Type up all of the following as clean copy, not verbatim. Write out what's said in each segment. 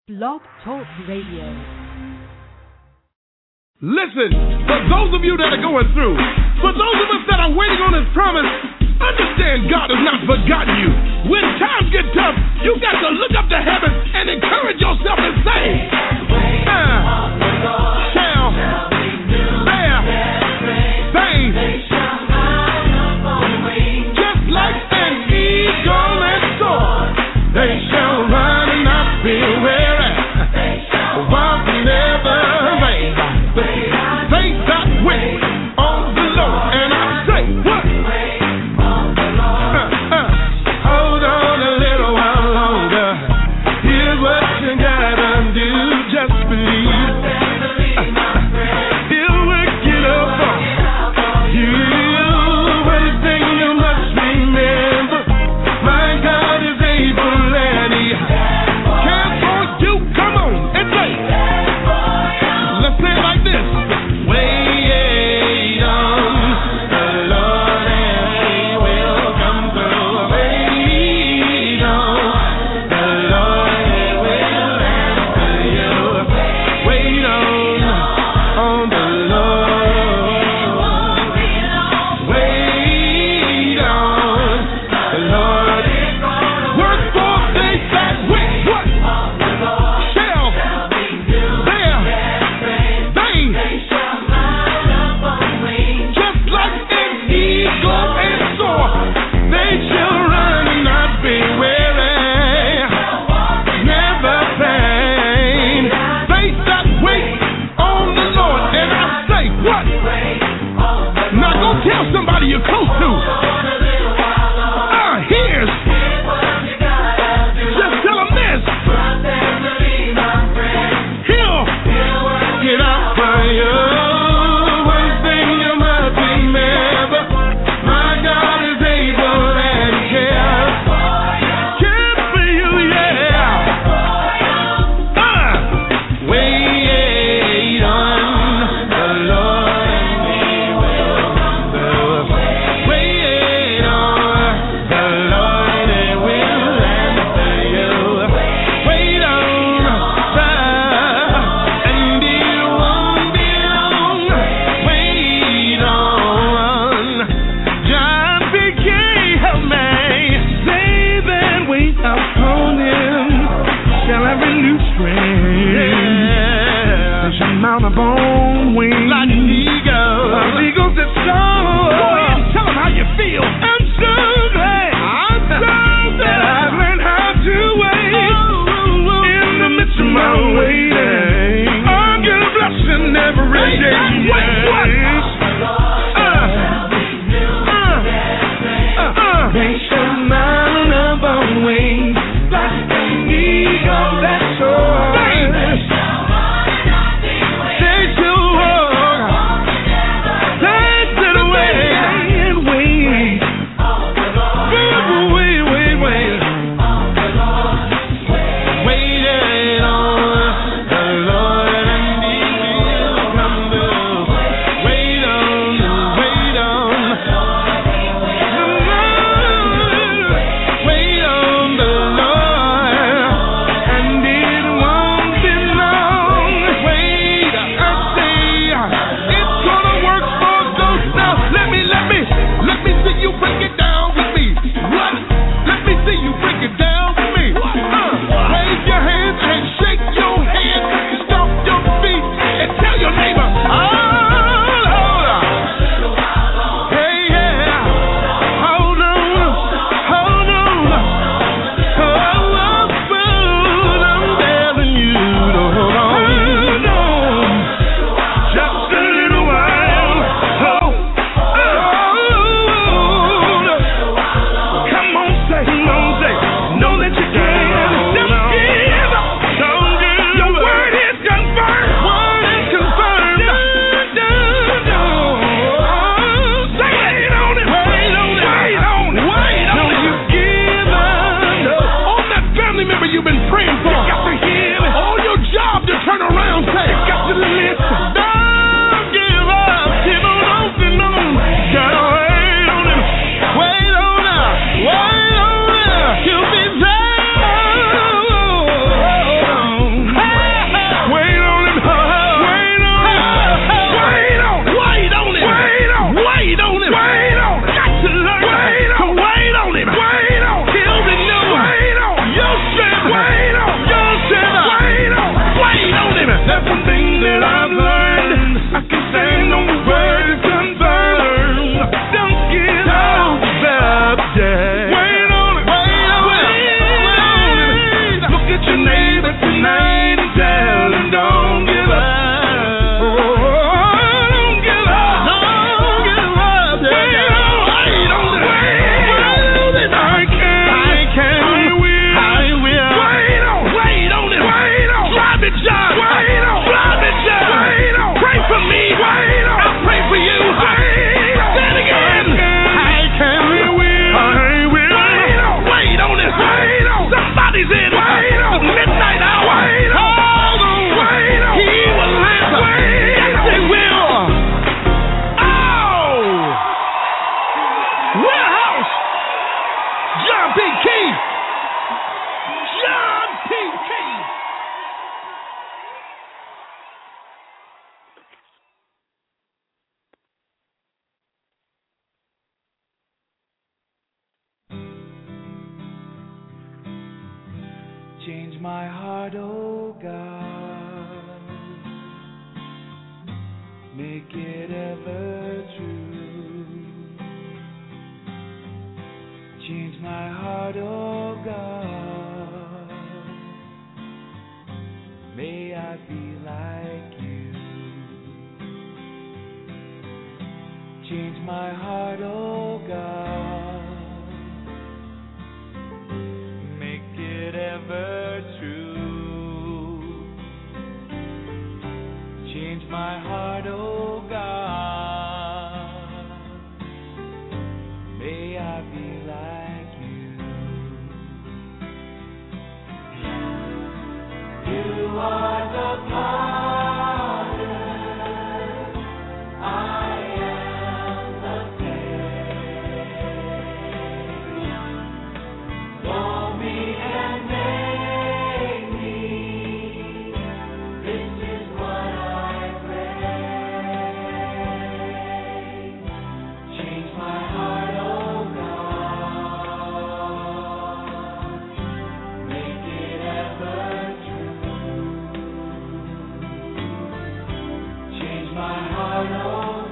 Blog Talk Radio. Listen, for those of you that are going through, for those of us that are waiting on His promise, understand God has not forgotten you. When times get tough, you got to look up to heaven and encourage yourself and say, shall bear things just like an eagle and soar. They shall run and not be weary, walk never faint. They that wait on the Lord, and I say, what? Hold on a little while longer. Here's what you gotta do. Just believe. He'll work it up for you. One thing you must remember: my God is able and He cares for you. Come on and say, let's say it like this. Wait on the Lord and He will come through. Wait on the Lord and He will answer you. Wait on the Lord. Wait on the Lord. Work for they that wait. What? Shall bear things just like an eagle and soar. They shall run and not be weary, never faint. They that wait on the Lord, and I say, what? Now go tell somebody you're close to. Here's. Just tell them this. He'll get out for you. One thing you must remember: my God is able and He cares. Cares for you, yeah. Wait on the Lord and He will come through. Wait on the Lord and He will answer you. Wait on and it won't be long. Wait on. John became a man. They that wait upon Him shall have renewed strength. They shall mount upon wings like an eagle. Like eagles that soar. Go ahead and tell them how you feel. I'm so glad. That I've learned how to wait in the midst of my waiting. I'll get a blessing every day. They shall mount upon wings like an eagle that soars. They shall walk. They sit away and wait. oh God, make it ever true. Change my heart, oh God, may I be like you. Change my heart, oh God, make it ever true. Change my heart, oh God, may I be like you. You are the potter, I am the clay. Mold me and make me, this is what I pray. Change my heart, oh God, make it ever true. Change my heart, oh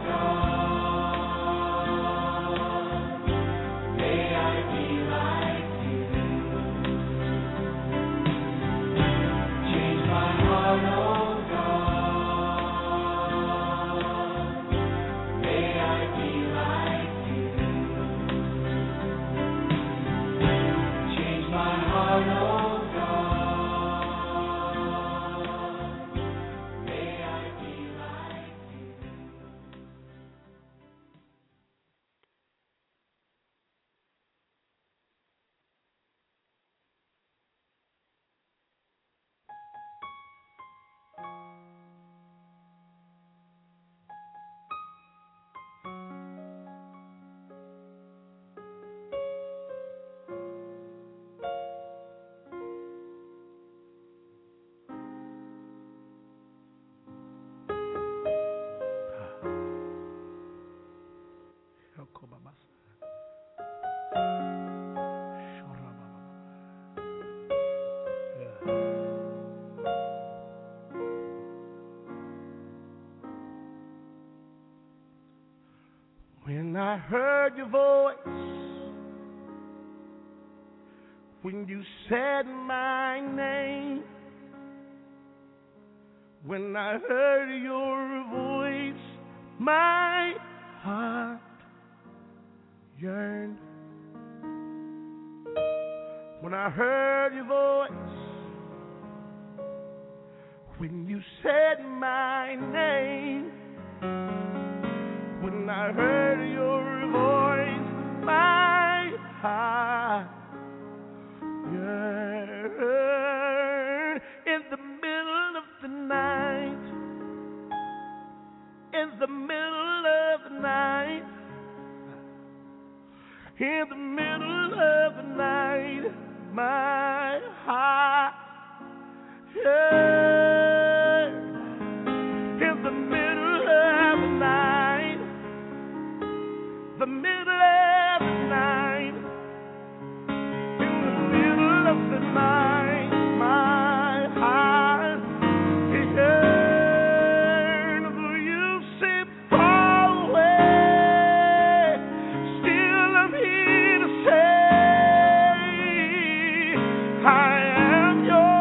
God, may I be like you. Change my heart, oh God, may I be like you. Change my heart, oh God, may I be like you. When I heard your voice, when you said my name, when I heard your voice, my heart yearned. When I heard your voice, when you said my name, when I heard your voice, my heart yearned. In the middle of the night, in the middle of the night, in the middle of the night, my heart yearned. In the middle of the night, the middle of the night, in the middle of the night, my heart yearned. Though you seem far away, still I'm here to say, I am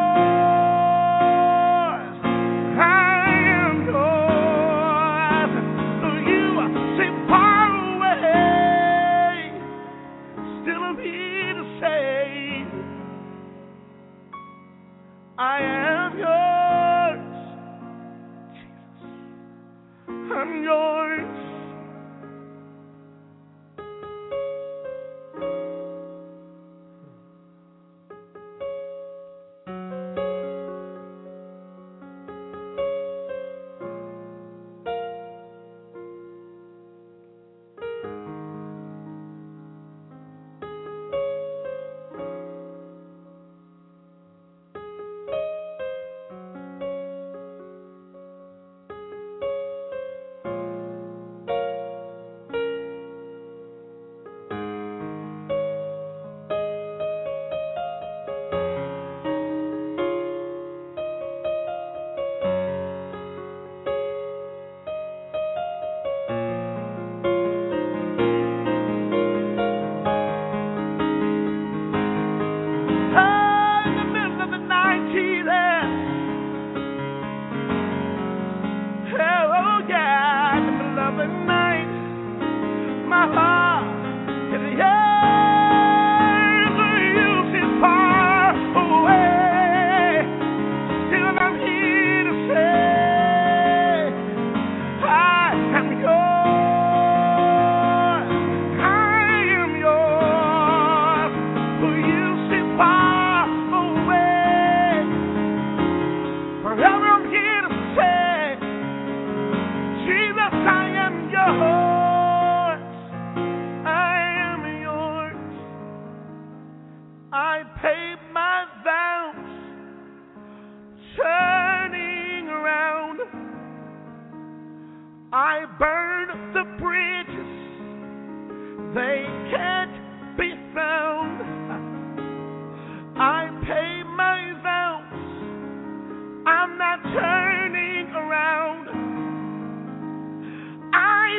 yours. I am yours. Though you seem far away, still I'm here to say, I am yours. Jesus, I'm yours.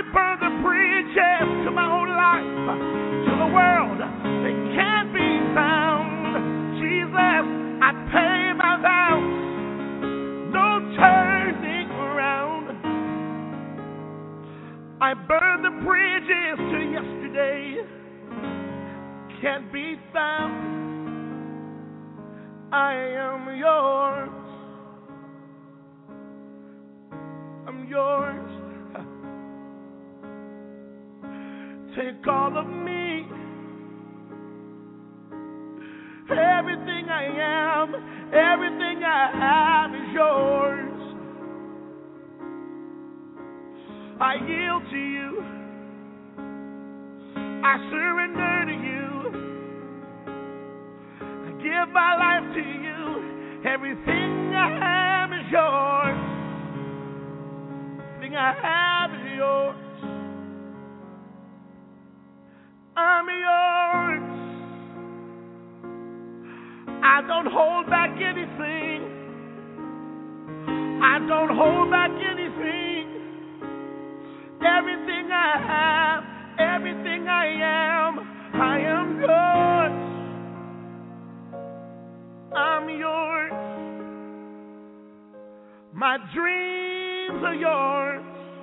burned the bridges to my own life, to the world that can't be found. Jesus, I pay my vows, no turning around. I burned the bridges to yesterday, can't be found. I am yours. I'm yours. Take all of me. Everything I am, everything I have is yours. I yield to you. I surrender to you. I give my life to you. Everything I have is yours. Everything I have is yours. I'm yours. I don't hold back anything. I don't hold back anything. Everything I have, everything I am yours. I'm yours. My dreams are yours.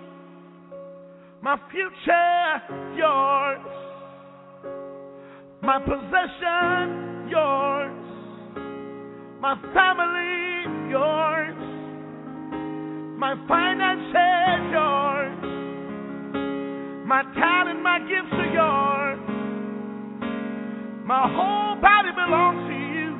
My future, yours. My possession, yours. My family, yours. My finances, yours. My talent, my gifts are yours. My whole body belongs to you.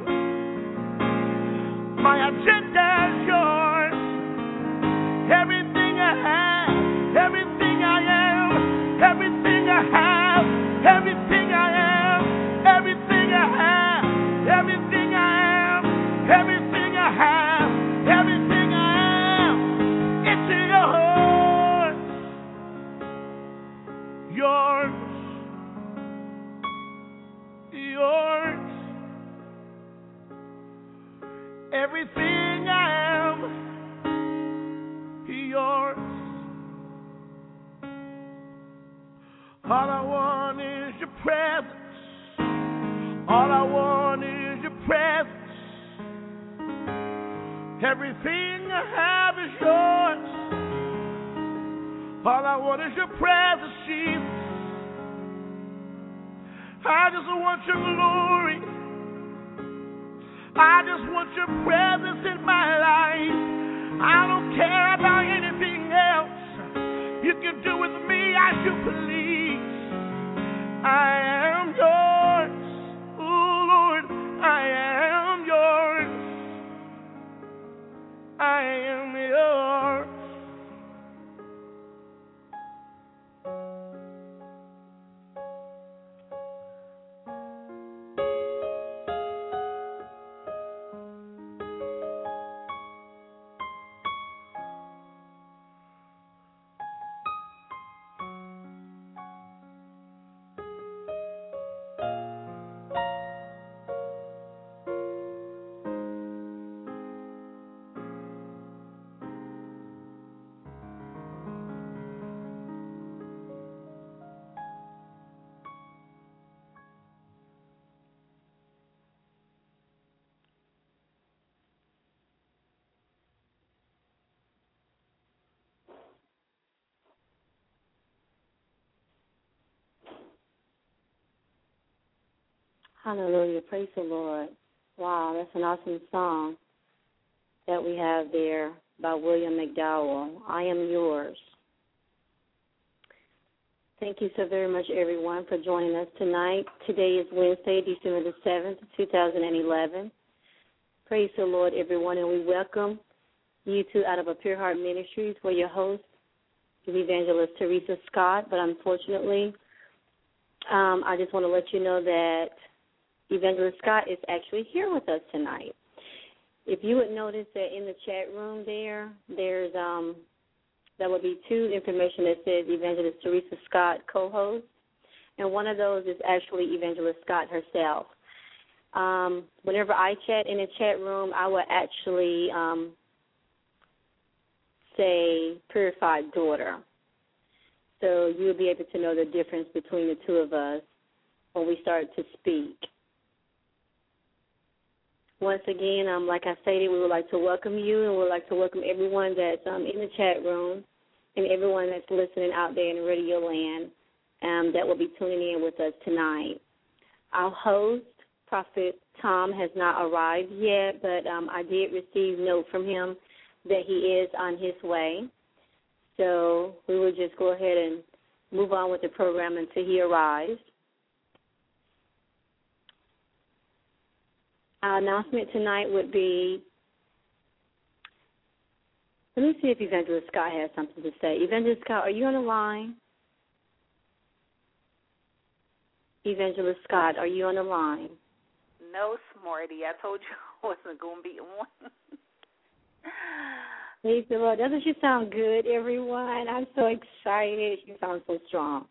My agenda is yours. Everything I have, everything I am, everything I have, everything I am, everything I have, everything I am, everything I have, everything I am, it's yours. Yours. Yours. Everything I am, yours. All I want is your presence. All I want is your presence. Everything I have is yours. All I want is your presence, Jesus. I just want your glory. I just want your presence in my life. I don't care about anything else. You can do with me as you please. I am yours. Oh Lord, I am yours. I am yours. Hallelujah. Praise the Lord. Wow, that's an awesome song that we have there by William McDowell. I am yours. Thank you so very much, everyone, for joining us tonight. Today is Wednesday, December the 7th, 2011. Praise the Lord, everyone, and we welcome you to Out of a Pure Heart Ministries, where your host is Evangelist Teresa Scott. But unfortunately, I just want to let you know that Evangelist Scott is actually here with us tonight. If you would notice that in the chat room there's there will be two information that says Evangelist Teresa Scott co-host, and one of those is actually Evangelist Scott herself. Whenever I chat in the chat room, I will actually say purified daughter. So you'll be able to know the difference between the two of us when we start to speak. Once again, like I stated, we would like to welcome you, and we would like to welcome everyone that's in the chat room and everyone that's listening out there in Radio Land that will be tuning in with us tonight. Our host, Prophet Tom, has not arrived yet, but I did receive note from him that he is on his way. So we will just go ahead and move on with the program until he arrives. Our announcement tonight would be, let me see if Evangelist Scott has something to say. Evangelist Scott, are you on the line? Evangelist Scott, are you on the line? No, Smarty. I told you I wasn't going to be on. Praise the Lord. Doesn't she sound good, everyone? I'm so excited. She sounds so strong.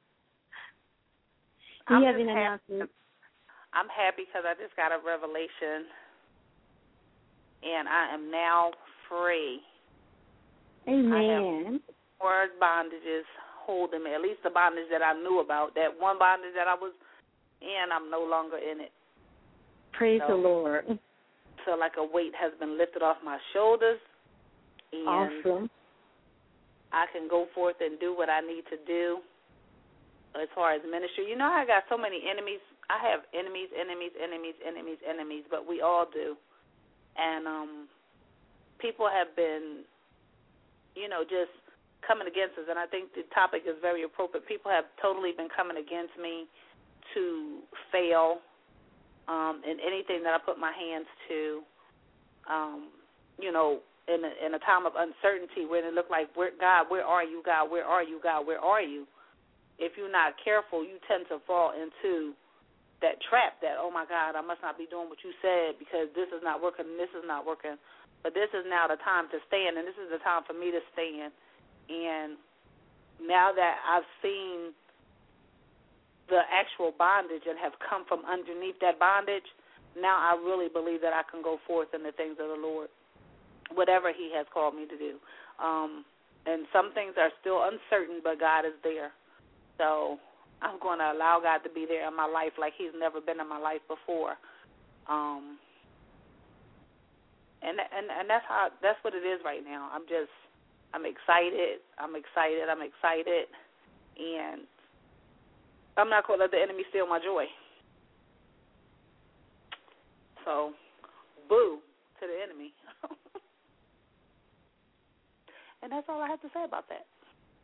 Do you have any announcements? I'm happy because I just got a revelation, and I am now free. Amen. I have more bondages holding me, at least the bondage that I knew about. That one bondage that I was in, I'm no longer in it. Praise the Lord. So like a weight has been lifted off my shoulders, and awesome. I can go forth and do what I need to do as far as ministry. You know, I got so many enemies. I have enemies, but we all do. And people have been, just coming against us, and I think the topic is very appropriate. People have totally been coming against me to fail in anything that I put my hands to, in a time of uncertainty when it looked like, God, where are you, God, where are you, God, where are you? If you're not careful, you tend to fall into that trap that, oh, my God, I must not be doing what you said because this is not working and this is not working. But this is now the time to stand, and this is the time for me to stand. And now that I've seen the actual bondage and have come from underneath that bondage, now I really believe that I can go forth in the things of the Lord, whatever he has called me to do. And some things are still uncertain, but God is there. So I'm going to allow God to be there in my life like he's never been in my life before. And that's what it is right now. I'm excited, and I'm not going to let the enemy steal my joy. So, boo to the enemy. And that's all I have to say about that.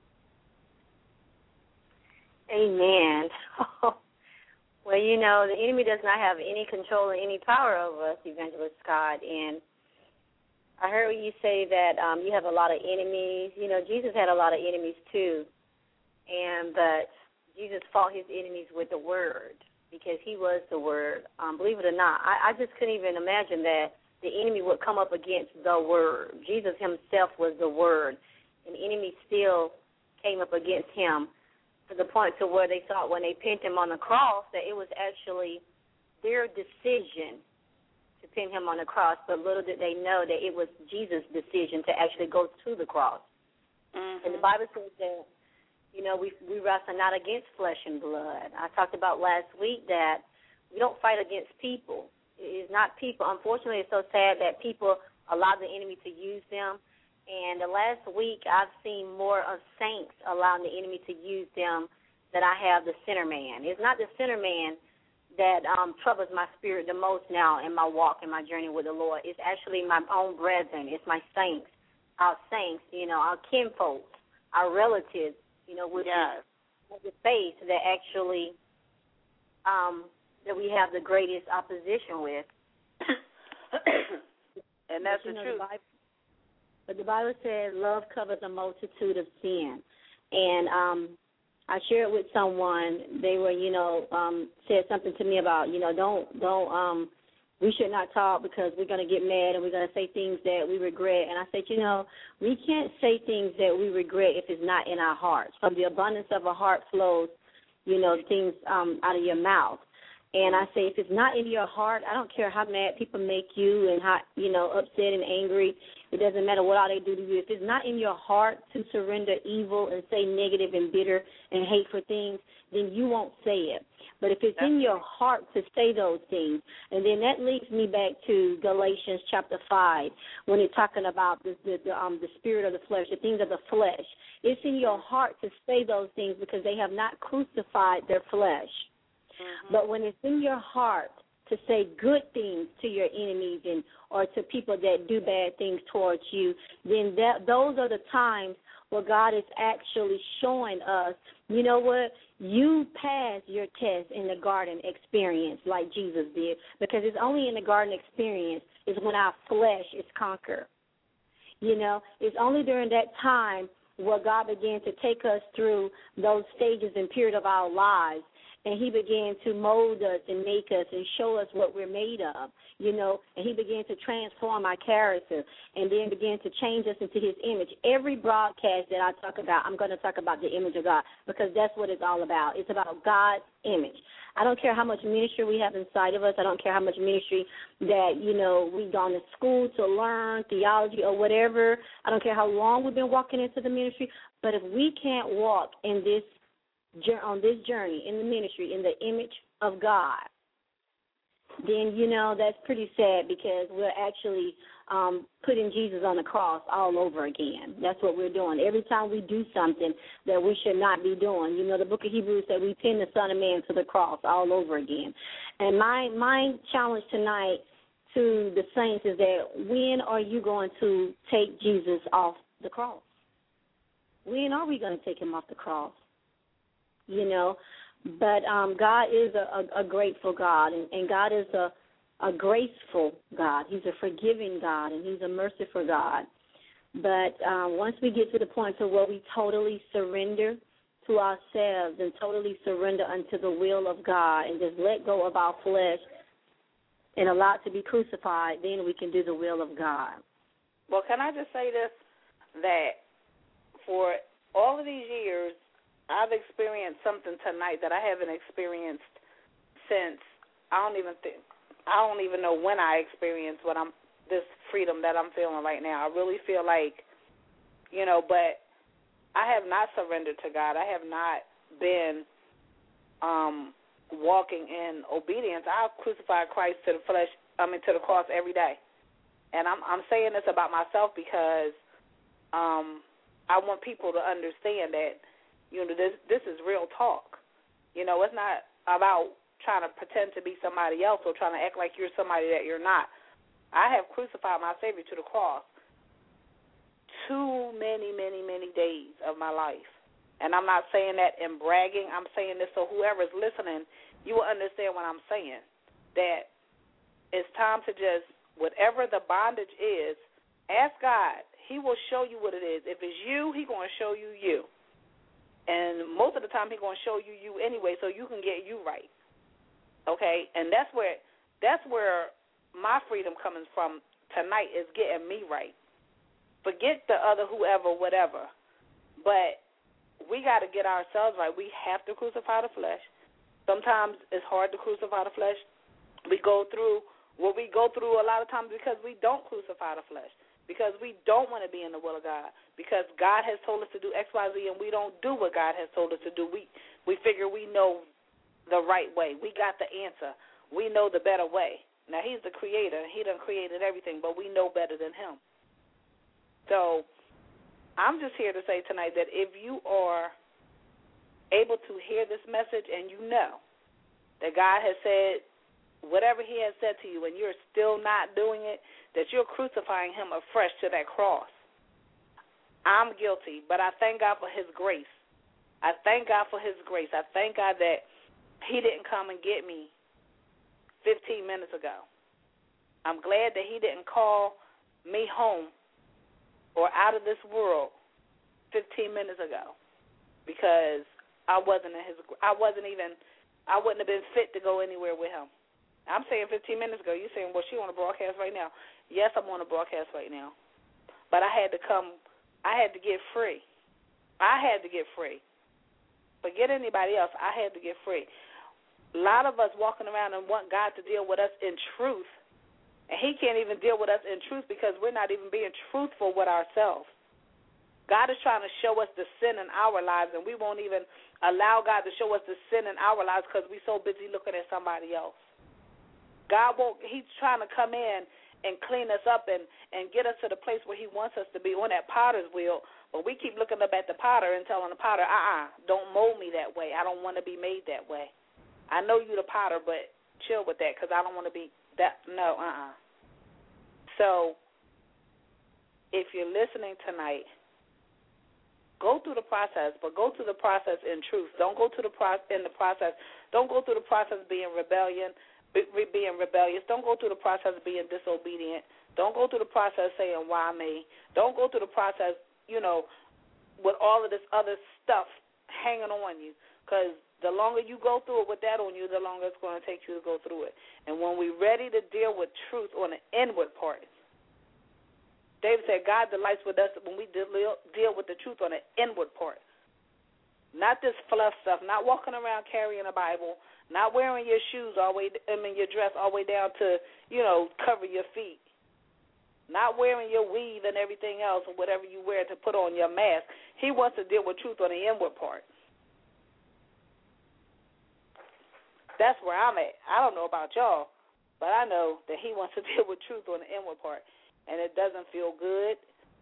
Amen. Well, the enemy does not have any control or any power over us, Evangelist Scott. And I heard you say that you have a lot of enemies. Jesus had a lot of enemies too. But Jesus fought his enemies with the word because he was the word. Believe it or not, I just couldn't even imagine that the enemy would come up against the word. Jesus himself was the word, and the enemy still came up against him to the point to where they thought when they pinned him on the cross that it was actually their decision to pin him on the cross, but little did they know that it was Jesus' decision to actually go to the cross. Mm-hmm. And the Bible says that, we wrestle not against flesh and blood. I talked about last week that we don't fight against people. It's not people. Unfortunately, it's so sad that people allow the enemy to use them. And the last week, I've seen more of saints allowing the enemy to use them than I have the sinner man. It's not the sinner man that troubles my spirit the most now in my walk and my journey with the Lord. It's actually my own brethren. It's my saints, our kinfolks, our relatives, with the faith that actually that we have the greatest opposition with. And that's the truth. But the Bible says love covers a multitude of sin. And I shared with someone, they were, said something to me about, we should not talk because we're going to get mad and we're going to say things that we regret. And I said, we can't say things that we regret if it's not in our hearts. From the abundance of our heart flows, things out of your mouth. And I say, if it's not in your heart, I don't care how mad people make you and how, upset and angry. It doesn't matter what all they do to you. If it's not in your heart to surrender evil and say negative and bitter and hateful things, then you won't say it. But if it's in your heart to say those things, and then that leads me back to Galatians chapter 5, when it's talking about the spirit of the flesh, the things of the flesh. It's in your heart to say those things because they have not crucified their flesh. Mm-hmm. But when it's in your heart to say good things to your enemies or to people that do bad things towards you, then those are the times where God is actually showing us, you know what, you passed your test in the garden experience like Jesus did, because it's only in the garden experience is when our flesh is conquered. It's only during that time where God began to take us through those stages and period of our lives, and he began to mold us and make us and show us what we're made of, and he began to transform our character and then began to change us into his image. Every broadcast that I talk about, I'm going to talk about the image of God, because that's what it's all about. It's about God's image. I don't care how much ministry we have inside of us. I don't care how much ministry that, we've gone to school to learn theology or whatever. I don't care how long we've been walking into the ministry. But if we can't walk on this journey in the ministry in the image of God, then, that's pretty sad, because we're actually putting Jesus on the cross all over again. That's what we're doing. Every time we do something that we should not be doing, the book of Hebrews said we pin the Son of Man to the cross all over again. And my challenge tonight to the saints is that when are you going to take Jesus off the cross? When are we going to take him off the cross? But God is a grateful God, and God is a graceful God. He's a forgiving God, and he's a merciful God. But once we get to the point to where we totally surrender to ourselves and totally surrender unto the will of God and just let go of our flesh and allow it to be crucified, then we can do the will of God. Well, can I just say this, that for all of these years, I've experienced something tonight that I haven't experienced since I don't even know when I experienced this freedom that I'm feeling right now. I really feel like, but I have not surrendered to God. I have not been walking in obedience. I crucified Christ to the cross every day. And I'm saying this about myself because I want people to understand that, this is real talk. It's not about trying to pretend to be somebody else or trying to act like you're somebody that you're not. I have crucified my Savior to the cross too many, many, many days of my life. And I'm not saying that in bragging. I'm saying this so whoever's listening, you will understand what I'm saying, that it's time to just, whatever the bondage is, ask God. He will show you what it is. If it's you, he's going to show you you. And most of the time he's going to show you you anyway so you can get you right. Okay? And that's where my freedom coming from tonight is getting me right. Forget the other whoever, whatever. But we got to get ourselves right. We have to crucify the flesh. Sometimes it's hard to crucify the flesh. We go through what we go through a lot of times because we don't crucify the flesh, because we don't want to be in the will of God, because God has told us to do X, Y, Z, and we don't do what God has told us to do. We figure we know the right way. We got the answer. We know the better way. Now, he's the creator. He done created everything, but we know better than him. So I'm just here to say tonight that if you are able to hear this message and you know that God has said whatever he has said to you and you're still not doing it, that you're crucifying him afresh to that cross. I'm guilty, but I thank God for his grace. I thank God for his grace. I thank God that he didn't come and get me 15 minutes ago. I'm glad that he didn't call me home or out of this world 15 minutes ago, because I wouldn't have been fit to go anywhere with him. I'm saying 15 minutes ago. You're saying, well, she on a broadcast right now. Yes, I'm on a broadcast right now. But I had to get free. I had to get free. Forget anybody else. I had to get free. A lot of us walking around and want God to deal with us in truth, and he can't even deal with us in truth because we're not even being truthful with ourselves. God is trying to show us the sin in our lives, and we won't even allow God to show us the sin in our lives because we're so busy looking at somebody else. God won't. He's trying to come in and clean us up and get us to the place where he wants us to be on that potter's wheel, but we keep looking up at the potter and telling the potter, don't mold me that way. I don't want to be made that way. I know you the potter, but chill with that because I don't want to be that. No, So if you're listening tonight, go through the process, but go through the process in truth. Don't go through the process. Don't go through the process being rebellious. Don't go through the process being disobedient. Don't go through the process saying, why me? Don't go through the process, with all of this other stuff hanging on you, because the longer you go through it with that on you, the longer it's going to take you to go through it. And when we're ready to deal with truth on the inward part, David said God delights with us when we deal with the truth on the inward part. Not this fluff stuff, not walking around carrying a Bible, not wearing your shoes your dress all the way down to, cover your feet. Not wearing your weave and everything else or whatever you wear to put on your mask. He wants to deal with truth on the inward part. That's where I'm at. I don't know about y'all, but I know that he wants to deal with truth on the inward part. And it doesn't feel good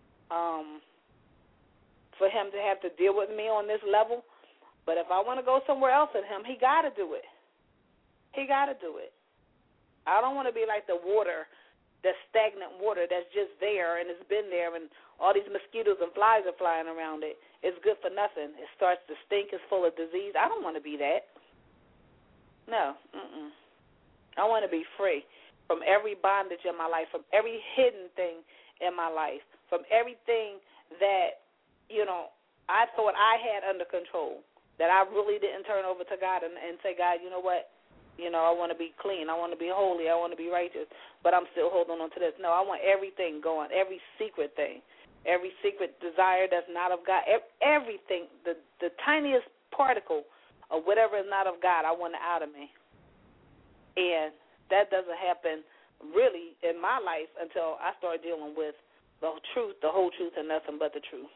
for him to have to deal with me on this level. But if I want to go somewhere else with him, he got to do it. He got to do it. I don't want to be like the water, the stagnant water that's just there and it's been there and all these mosquitoes and flies are flying around it. It's good for nothing. It starts to stink. It's full of disease. I don't want to be that. No. I want to be free from every bondage in my life, from every hidden thing in my life, from everything that, I thought I had under control, that I really didn't turn over to God and say, God, you know what? I want to be clean. I want to be holy. I want to be righteous, but I'm still holding on to this. No, I want everything going, every secret thing, every secret desire that's not of God, everything, the tiniest particle of whatever is not of God, I want it out of me. And that doesn't happen really in my life until I start dealing with the truth, the whole truth, and nothing but the truth.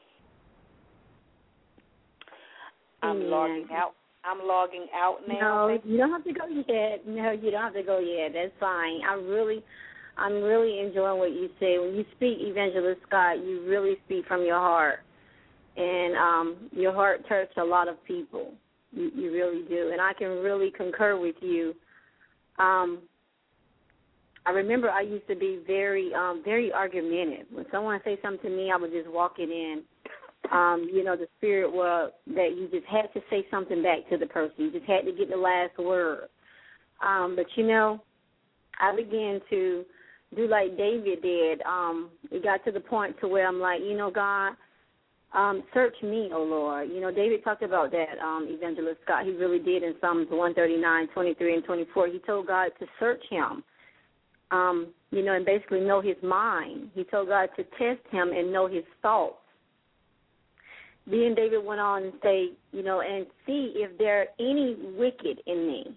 I'm logging out. I'm logging out now. No, you don't have to go yet. No, you don't have to go yet. That's fine. I'm really enjoying what you say. When you speak, Evangelist Scott, you really speak from your heart. And your heart touches a lot of people. You really do. And I can really concur with you. I remember I used to be very argumentative. When someone say something to me, I would just walk it in. The spirit was that you just had to say something back to the person. You just had to get the last word. But, I began to do like David did. It got to the point to where I'm like, God, search me, O Lord. David talked about that, Evangelist Scott. He really did in Psalms 139, 23, and 24. He told God to search him, and basically know his mind. He told God to test him and know his thoughts. Then David went on and say, and see if there any wicked in me.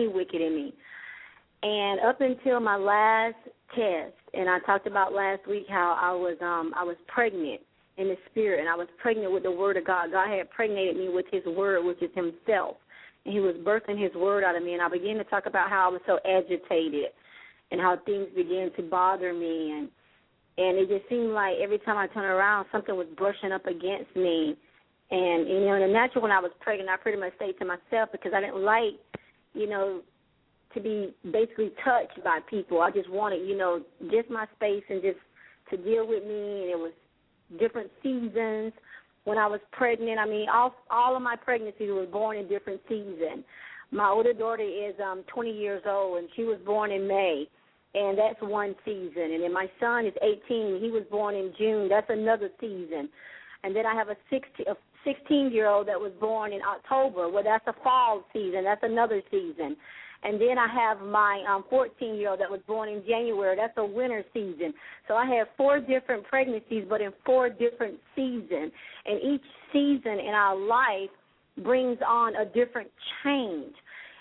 And up until my last test, and I talked about last week how I was pregnant in the spirit, and I was pregnant with the word of God. God had impregnated me with his word, which is himself. And he was birthing his word out of me. And I began to talk about how I was so agitated and how things began to bother me. And it just seemed like every time I turned around, something was brushing up against me. And, in the natural, when I was pregnant, I pretty much stayed to myself because I didn't like, to be basically touched by people. I just wanted, just my space and just to deal with me. And it was different seasons when I was pregnant. I mean, all of my pregnancies was born in different seasons. My older daughter is 20 years old, and she was born in May, and that's one season. And then my son is 18. He was born in June. That's another season. And then I have a 16-year-old that was born in October. Well, that's a fall season. That's another season. And then I have my 14-year-old that was born in January. That's a winter season. So I have 4 different pregnancies, but in 4 different seasons. And each season in our life brings on a different change.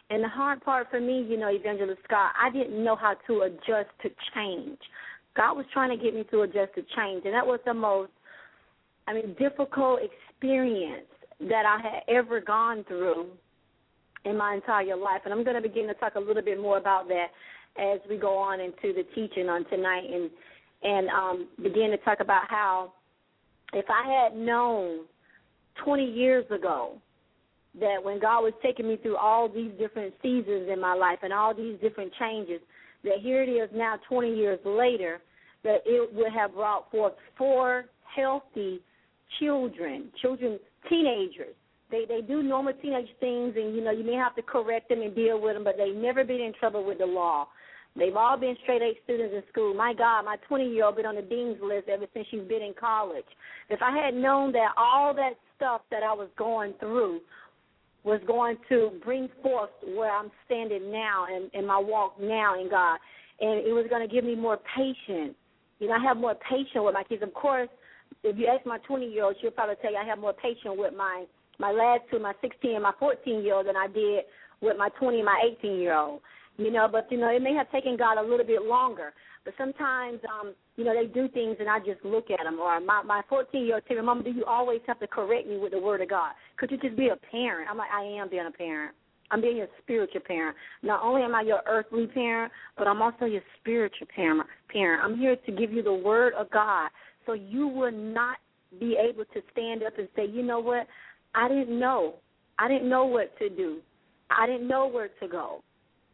And the hard part for me, Evangelist Scott, I didn't know how to adjust to change. God was trying to get me to adjust to change, and that was the most, difficult experience that I had ever gone through in my entire life. And I'm going to begin to talk a little bit more about that as we go on into the teaching on tonight and begin to talk about how if I had known 20 years ago that when God was taking me through all these different seasons in my life and all these different changes, that here it is now 20 years later, that it would have brought forth 4 healthy children, teenagers. They do normal teenage things, and, you may have to correct them and deal with them, but they've never been in trouble with the law. They've all been straight-A students in school. My God, my 20-year-old been on the dean's list ever since she's been in college. If I had known that all that stuff that I was going through was going to bring forth where I'm standing now and in my walk now in God, and it was going to give me more patience. I have more patience with my kids. Of course, if you ask my 20-year-old, she'll probably tell you I have more patience with my last two, my 16 and my 14-year-old, than I did with my 20 and my 18-year-old. But it may have taken God a little bit longer. But sometimes, they do things and I just look at them. Or my 14-year-old tell me, Mama, do you always have to correct me with the word of God? Could you just be a parent? I'm like, I am being a parent. I'm being your spiritual parent. Not only am I your earthly parent, but I'm also your spiritual parent. I'm here to give you the word of God so you will not be able to stand up and say, you know what, I didn't know. I didn't know what to do. I didn't know where to go.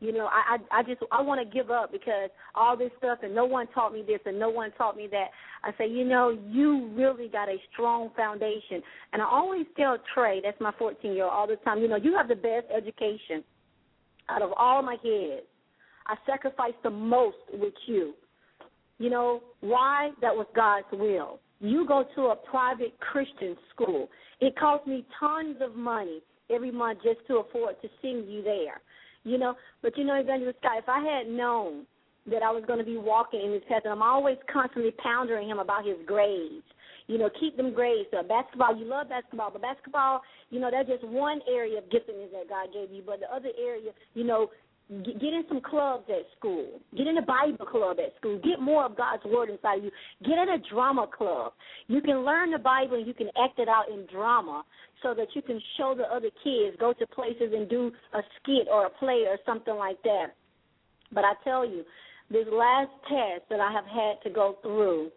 I want to give up because all this stuff and no one taught me this and no one taught me that. I say, you really got a strong foundation. And I always tell Trey, that's my 14-year-old, all the time, you have the best education out of all my kids. I sacrificed the most with you. Why? That was God's will. You go to a private Christian school. It cost me tons of money every month just to afford to send you there. But Evangelist Scott, if I had known that I was going to be walking in this path, and I'm always constantly pounding him about his grades. Keep them grades up. Basketball, you love basketball, but basketball, that's just one area of giftedness that God gave you. But the other area, get in some clubs at school. Get in a Bible club at school. Get more of God's word inside of you. Get in a drama club. You can learn the Bible and you can act it out in drama so that you can show the other kids, go to places and do a skit or a play or something like that. But I tell you, this last test that I have had to go through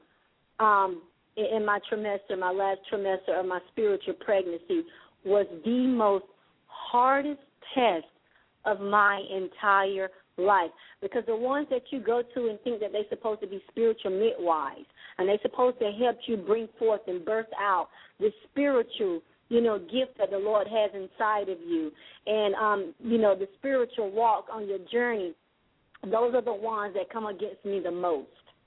in my last trimester of my spiritual pregnancy was the most hardest test of my entire life, because the ones that you go to and think that they're supposed to be spiritual midwives and they're supposed to help you bring forth and birth out the spiritual, gift that the Lord has inside of you and, the spiritual walk on your journey, those are the ones that come against me the most.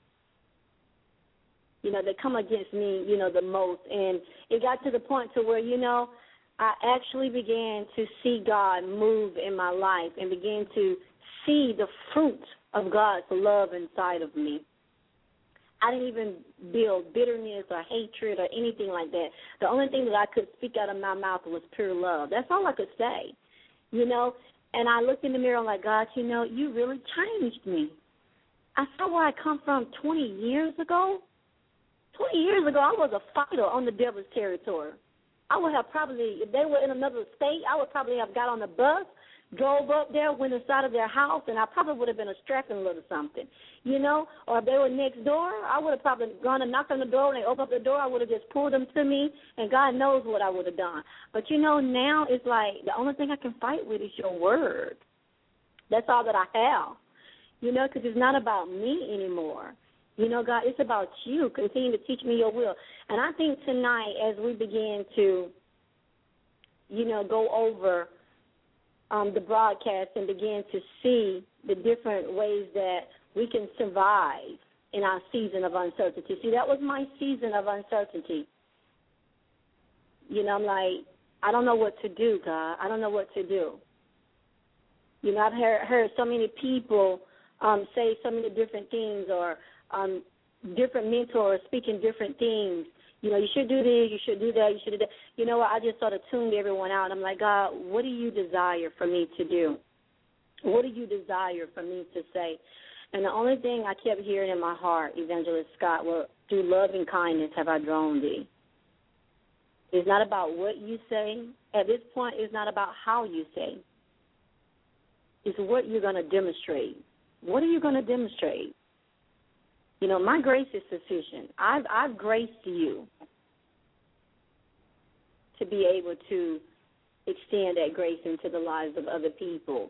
They come against me, the most. And it got to the point to where, I actually began to see God move in my life and began to see the fruit of God's love inside of me. I didn't even build bitterness or hatred or anything like that. The only thing that I could speak out of my mouth was pure love. That's all I could say, And I looked in the mirror and like, God, you really changed me. I saw where I come from 20 years ago. 20 years ago, I was a fighter on the devil's territory. I would have probably, if they were in another state, I would probably have got on the bus, drove up there, went inside of their house, and I probably would have been a strapping little something, Or if they were next door, I would have probably gone and knocked on the door, and they opened up the door, I would have just pulled them to me, and God knows what I would have done. But, now it's like the only thing I can fight with is your word. That's all that I have, because it's not about me anymore. God, it's about you. Continue to teach me your will. And I think tonight as we begin to, go over the broadcast and begin to see the different ways that we can survive in our season of uncertainty. See, that was my season of uncertainty. I'm like, I don't know what to do, God. I don't know what to do. I've heard so many people say so many different things or different mentors speaking different things. You should do this, you should do that, you should do that. You know what, I just sort of tuned everyone out. I'm like, God, what do you desire for me to do? What do you desire for me to say? And the only thing I kept hearing in my heart, Evangelist Scott, was, through love and kindness have I drawn thee. It's not about what you say. At this point, it's not about how you say. It's what you're going to demonstrate. What are you going to demonstrate? You know, my grace is sufficient. I've graced you to be able to extend that grace into the lives of other people.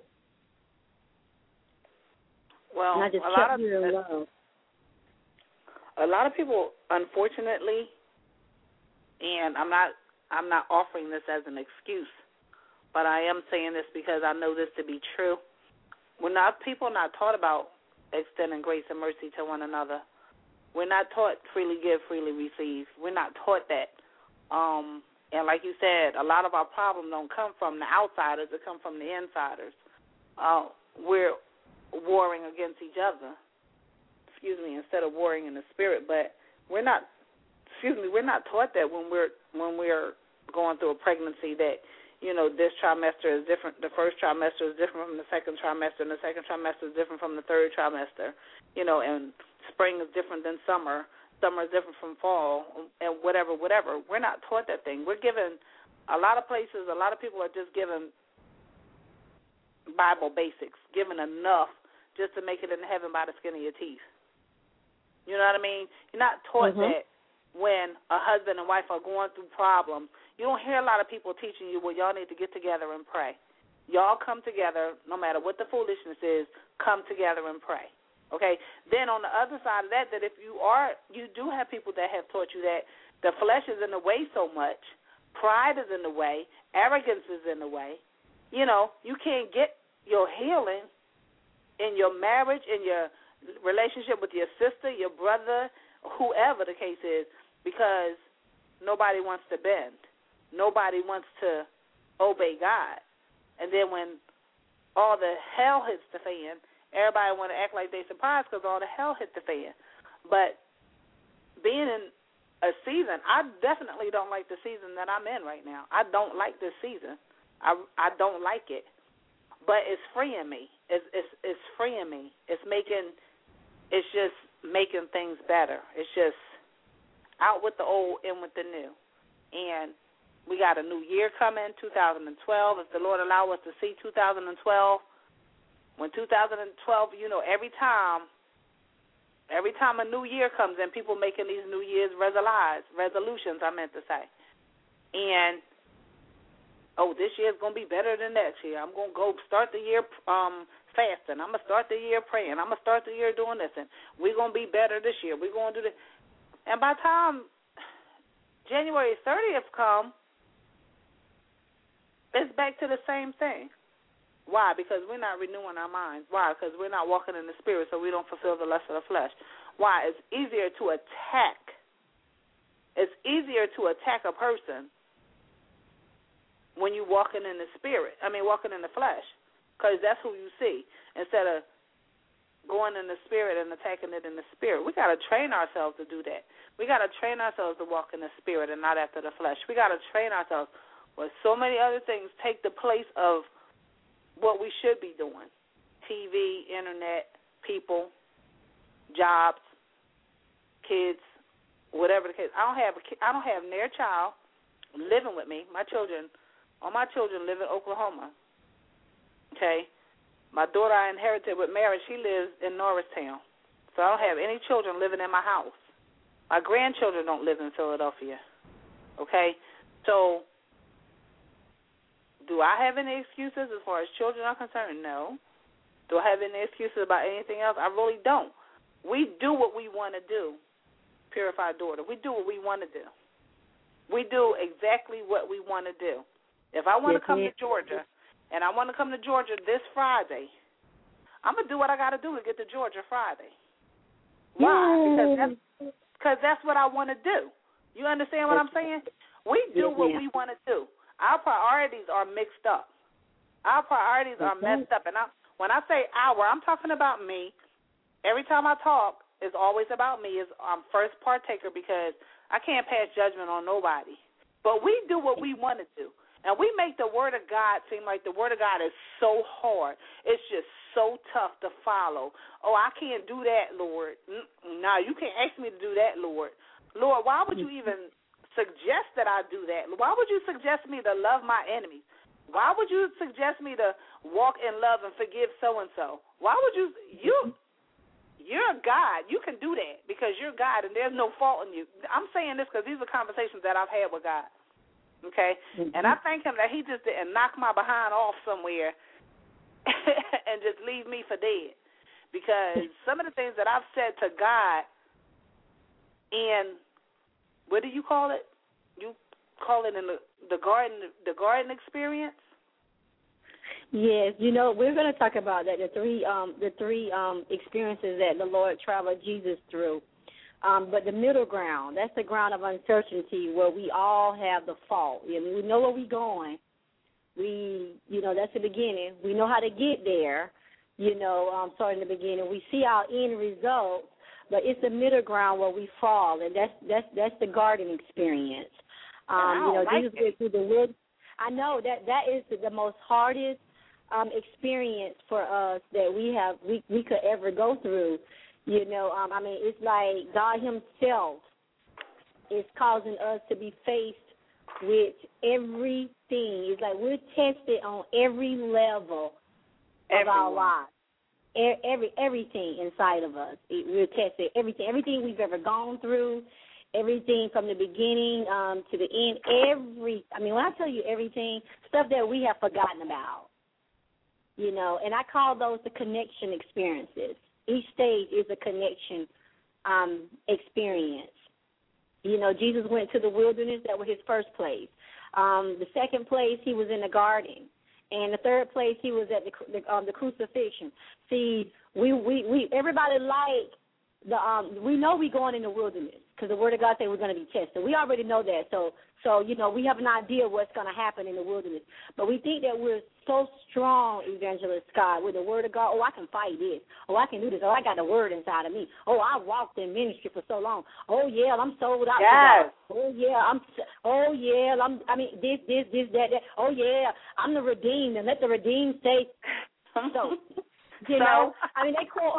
Well, and I just kept hearing love. A lot of people, unfortunately, and I'm not offering this as an excuse, but I am saying this because I know this to be true. People are not taught about extending grace and mercy to one another. We're not taught freely give, freely receive. We're not taught that. And like you said, a lot of our problems don't come from the outsiders. They come from the insiders. We're warring against each other, instead of warring in the spirit. But we're not taught that when we're going through a pregnancy that, you know, this trimester is different. The first trimester is different from the second trimester, and the second trimester is different from the third trimester. You know, and spring is different than summer. Summer is different from fall, and whatever. We're not taught that thing. We're given a lot of places. A lot of people are just given Bible basics, given enough just to make it in heaven by the skin of your teeth. You know what I mean? You're not taught that when a husband and wife are going through problems. You don't hear a lot of people teaching you, well, y'all need to get together and pray. Y'all come together, no matter what the foolishness is, come together and pray. Okay? Then on the other side of that if you do have people that have taught you that the flesh is in the way so much, pride is in the way, arrogance is in the way, you know, you can't get your healing in your marriage, in your relationship with your sister, your brother, whoever the case is, because nobody wants to bend. Nobody wants to obey God. And then when all the hell hits the fan, everybody want to act like they're surprised because all the hell hit the fan. But being in a season, I definitely don't like the season that I'm in right now. I don't like this season. I don't like it. But it's freeing me. It's freeing me. It's just making things better. It's just out with the old, in with the new. And we got a new year coming, 2012. If the Lord allow us to see 2012, when 2012, you know, every time a new year comes in, people making these New Year's resolutions, I meant to say. And, this year's going to be better than next year. I'm going to go start the year fasting. I'm going to start the year praying. I'm going to start the year doing this. And we're going to be better this year. We're going to do this. And by the time January 30th comes, it's back to the same thing. Why? Because we're not renewing our minds. Why? Because we're not walking in the spirit, so we don't fulfill the lust of the flesh. Why? It's easier to attack. It's easier to attack a person when you're walking in the spirit. Walking in the flesh, because that's who you see. Instead of going in the spirit and attacking it in the spirit, we got to train ourselves to do that. We got to train ourselves to walk in the spirit and not after the flesh. We got to train ourselves where so many other things take the place of what we should be doing. TV, internet, people, jobs, kids, whatever the case. I don't have near child living with me. All my children live in Oklahoma. Okay? My daughter I inherited with marriage, she lives in Norristown. So I don't have any children living in my house. My grandchildren don't live in Philadelphia. Okay? So do I have any excuses as far as children are concerned? No. Do I have any excuses about anything else? I really don't. We do what we want to do, Purified Daughter. We do what we want to do. We do exactly what we want to do. If I want to come to Georgia, and I want to come to Georgia this Friday, I'm going to do what I got to do to get to Georgia Friday. Why? Because that's what I want to do. You understand what I'm saying? We do what we want to do. Our priorities are mixed up. Our priorities are messed up. And when I say our, I'm talking about me. Every time I talk, it's always about me. I'm first partaker because I can't pass judgment on nobody. But we do what we want to do. And we make the Word of God seem like the Word of God is so hard. It's just so tough to follow. Oh, I can't do that, Lord. No, you can't ask me to do that, Lord. Lord, why would you even suggest that I do that? Why would you suggest me to love my enemies? Why would you suggest me to walk in love and forgive so-and-so? Why would you're a God. You can do that because you're God and there's no fault in you. I'm saying this because these are conversations that I've had with God. Okay? And I thank him that he just didn't knock my behind off somewhere and just leave me for dead. Because some of the things that I've said to God in, what do you call it? You call it in the garden experience? Yes, we're going to talk about that, the three experiences that the Lord traveled Jesus through. But the middle ground, that's the ground of uncertainty where we all have the fault. I mean, we know where we're going. That's the beginning. We know how to get there, starting in the beginning. We see our end results, but it's the middle ground where we fall, and that's the garden experience. Jesus went through the wood. I know that is the most hardest experience for us that we could ever go through. It's like God himself is causing us to be faced with everything. It's like we're tested on every level of our lives. Everything inside of us. We're tested. Everything we've ever gone through, everything from the beginning to the end. When I tell you everything, stuff that we have forgotten about. And I call those the connection experiences. Each stage is a connection experience. Jesus went to the wilderness. That was his first place. The second place, he was in the garden. And the third place, he was at the crucifixion. See, we everybody we know we're going in the wilderness because the Word of God says we're going to be tested. We already know that. So we have an idea what's going to happen in the wilderness. But we think that we're so strong, Evangelist Scott, with the Word of God. Oh, I can fight this. Oh, I can do this. Oh, I got the Word inside of me. Oh, I walked in ministry for so long. Oh, yeah, I'm sold out. Yes. Oh, yeah, this, that. Oh, yeah, I'm the redeemed, and let the redeemed say so. They quote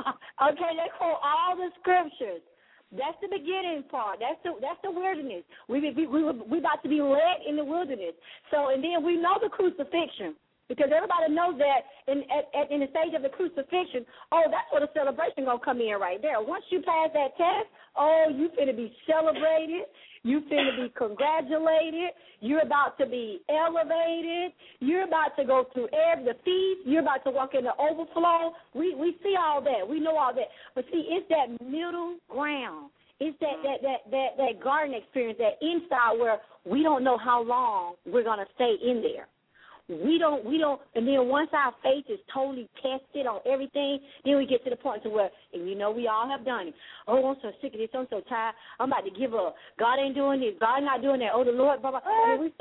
all the scriptures. That's the beginning part. That's the wilderness. We about to be led in the wilderness. So, and then we know the crucifixion because everybody knows that in the stage of the crucifixion, that's where the celebration gonna come in right there. Once you pass that test, you finna be celebrated. You finna be congratulated. You're about to be elevated. You're about to go through the feast. You're about to walk in the overflow. We see all that. We know all that. But see, it's that middle ground. It's that garden experience, that inside where we don't know how long we're going to stay in there. We don't, and then once our faith is totally tested on everything, then we get to the point to where, and we all have done it. Oh, I'm so sick of this. I'm so tired. I'm about to give up. God ain't doing this. God not doing that. Oh, the Lord, blah, blah. And we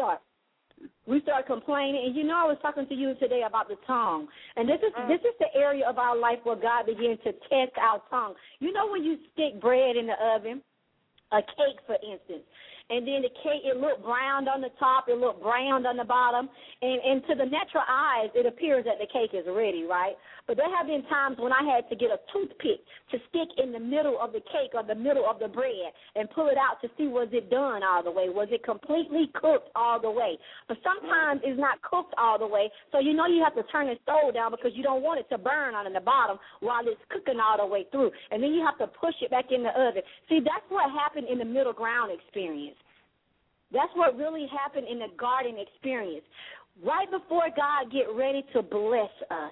start complaining. And I was talking to you today about the tongue. And this is the area of our life where God began to test our tongue. When you stick bread in the oven, a cake, for instance, and then the cake, it looked brown on the top, it looked brown on the bottom, and to the natural eyes, it appears that the cake is ready, right? But there have been times when I had to get a toothpick to stick in the middle of the cake or the middle of the bread and pull it out to see was it done all the way, was it completely cooked all the way. But sometimes it's not cooked all the way, so you have to turn the stove down because you don't want it to burn on the bottom while it's cooking all the way through. And then you have to push it back in the oven. See, that's what happened in the middle ground experience. That's what really happened in the garden experience. Right before God get ready to bless us,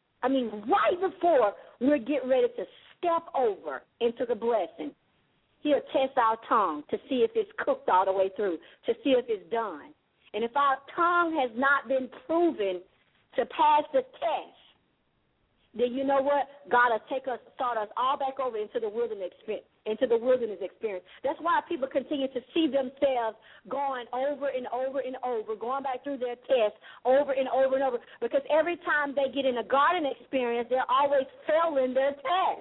right before we're getting ready to step over into the blessing, he'll test our tongue to see if it's cooked all the way through, to see if it's done. And if our tongue has not been proven to pass the test, then you know what? God will start us all back over into the wilderness experience. That's why people continue to see themselves going over and over and over, going back through their tests over and over and over, because every time they get in a garden experience, they're always failing their test.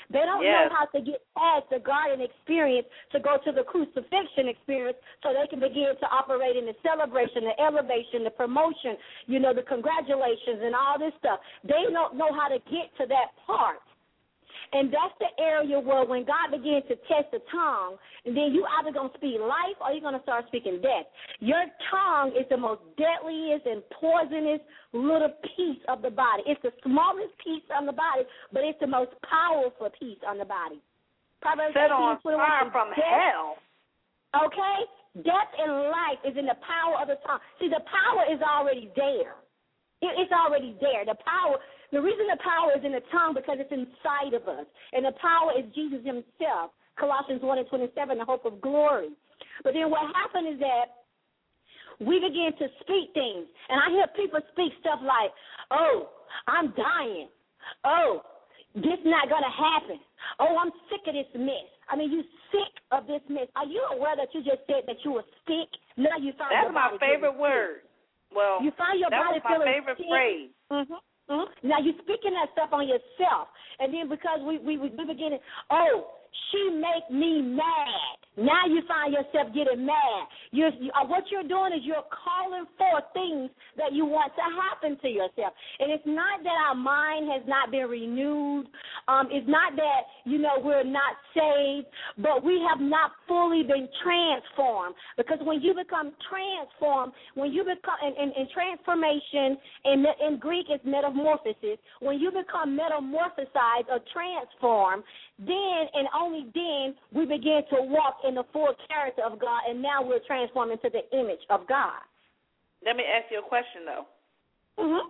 They don't know how to get past the garden experience to go to the crucifixion experience so they can begin to operate in the celebration, the elevation, the promotion, the congratulations and all this stuff. They don't know how to get to that part. And that's the area where when God begins to test the tongue, and then you either going to speak life or you're going to start speaking death. Your tongue is the most deadliest and poisonous little piece of the body. It's the smallest piece on the body, but it's the most powerful piece on the body. Proverbs set on fire from hell. Okay? Death and life is in the power of the tongue. See, the power is already there. It's already there. The reason the power is in the tongue because it's inside of us. And the power is Jesus himself. Colossians 1:27, the hope of glory. But then what happened is that we begin to speak things. And I hear people speak stuff like, oh, I'm dying. Oh, this not going to happen. Oh, I'm sick of this mess. I mean, you sick of this mess. Are you aware that you just said that you were sick? Now you found That's my favorite word. Well, you find your that body was my favorite sick. phrase. Mm-hmm. Mm-hmm. Now you're speaking that stuff on yourself, and then because we begin, she make me mad. Now you find yourself getting mad. What you're doing is you're calling for things that you want to happen to yourself. And it's not that our mind has not been renewed. It's not that, we're not saved, but we have not fully been transformed. Because when you become transformed, when you become, in transformation, in Greek it's metamorphosis, when you become metamorphosized or transformed, then and only then we begin to walk in the full character of God, and now we're transformed into the image of God. Let me ask you a question, though. Mm-hmm.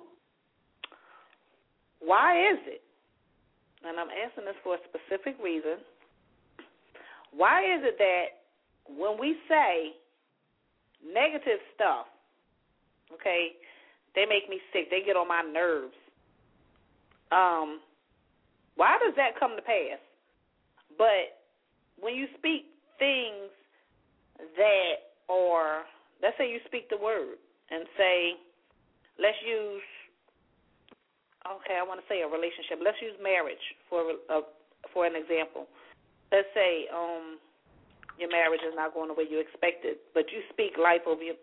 Why is it, and I'm asking this for a specific reason, why is it that when we say negative stuff, okay, they make me sick, they get on my nerves, why does that come to pass? But when you speak things that are, let's say you speak the word and say, let's use, I want to say a relationship. Let's use marriage for an example. Let's say your marriage is not going the way you expected, but you speak life over your,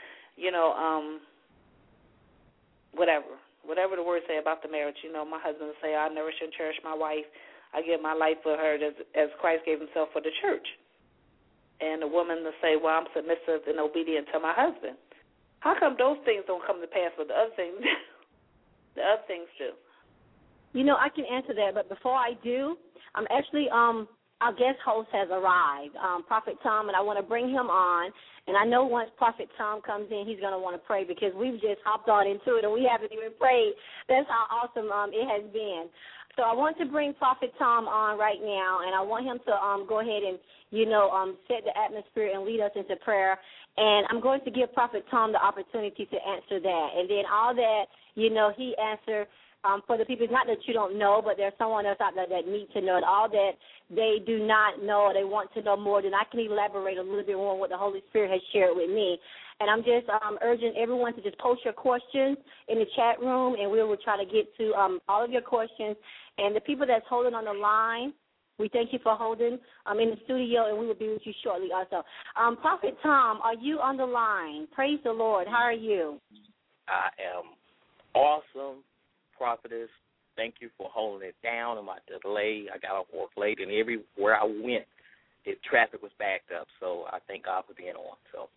whatever the words say about the marriage. My husband will say, I nourish and cherish my wife. I give my life for her as Christ gave himself for the church. And the woman will say, well, I'm submissive and obedient to my husband. How come those things don't come to pass with the other things? The other things do. I can answer that, but before I do, I'm actually, our guest host has arrived, Prophet Tom, and I want to bring him on. And I know once Prophet Tom comes in, he's going to want to pray because we've just hopped on into it and we haven't even prayed. That's how awesome it has been. So I want to bring Prophet Tom on right now, and I want him to go ahead and, set the atmosphere and lead us into prayer. And I'm going to give Prophet Tom the opportunity to answer that. And then all that, he answered for the people, not that you don't know, but there's someone else out there that needs to know it. All that they do not know or they want to know more, then I can elaborate a little bit more on what the Holy Spirit has shared with me. And I'm just urging everyone to just post your questions in the chat room, and we will try to get to all of your questions. And the people that's holding on the line, we thank you for holding in the studio, and we will be with you shortly also. Prophet Tom, are you on the line? Praise the Lord. How are you? I am awesome, prophetess. Thank you for holding it down in my delay. I got off work late, and everywhere I went, the traffic was backed up. So I thank God for being on. So,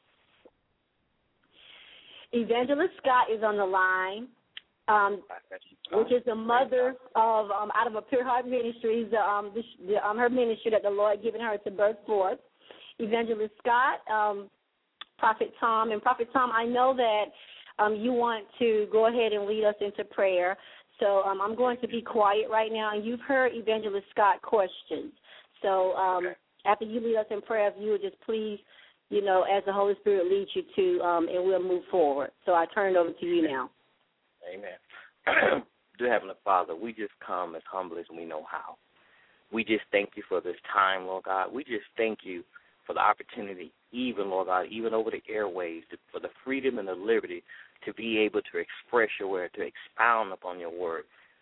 Evangelist Scott is on the line, which is the mother of Out of a Pure Heart Ministries, her ministry that the Lord given her to birth forth. Evangelist Scott, Prophet Tom, and Prophet Tom, I know that you want to go ahead and lead us into prayer. So I'm going to be quiet right now, and you've heard Evangelist Scott questions. So after you lead us in prayer, if you would just please, as the Holy Spirit leads you to, and we'll move forward. So I turn it over to you now. Amen. Dear Heavenly Father, we just come as humble as we know how. We just thank you for this time, Lord God. We just thank you for the opportunity, even, Lord God, even over the airwaves, for the freedom and the liberty to be able to express your word, to expound upon your word.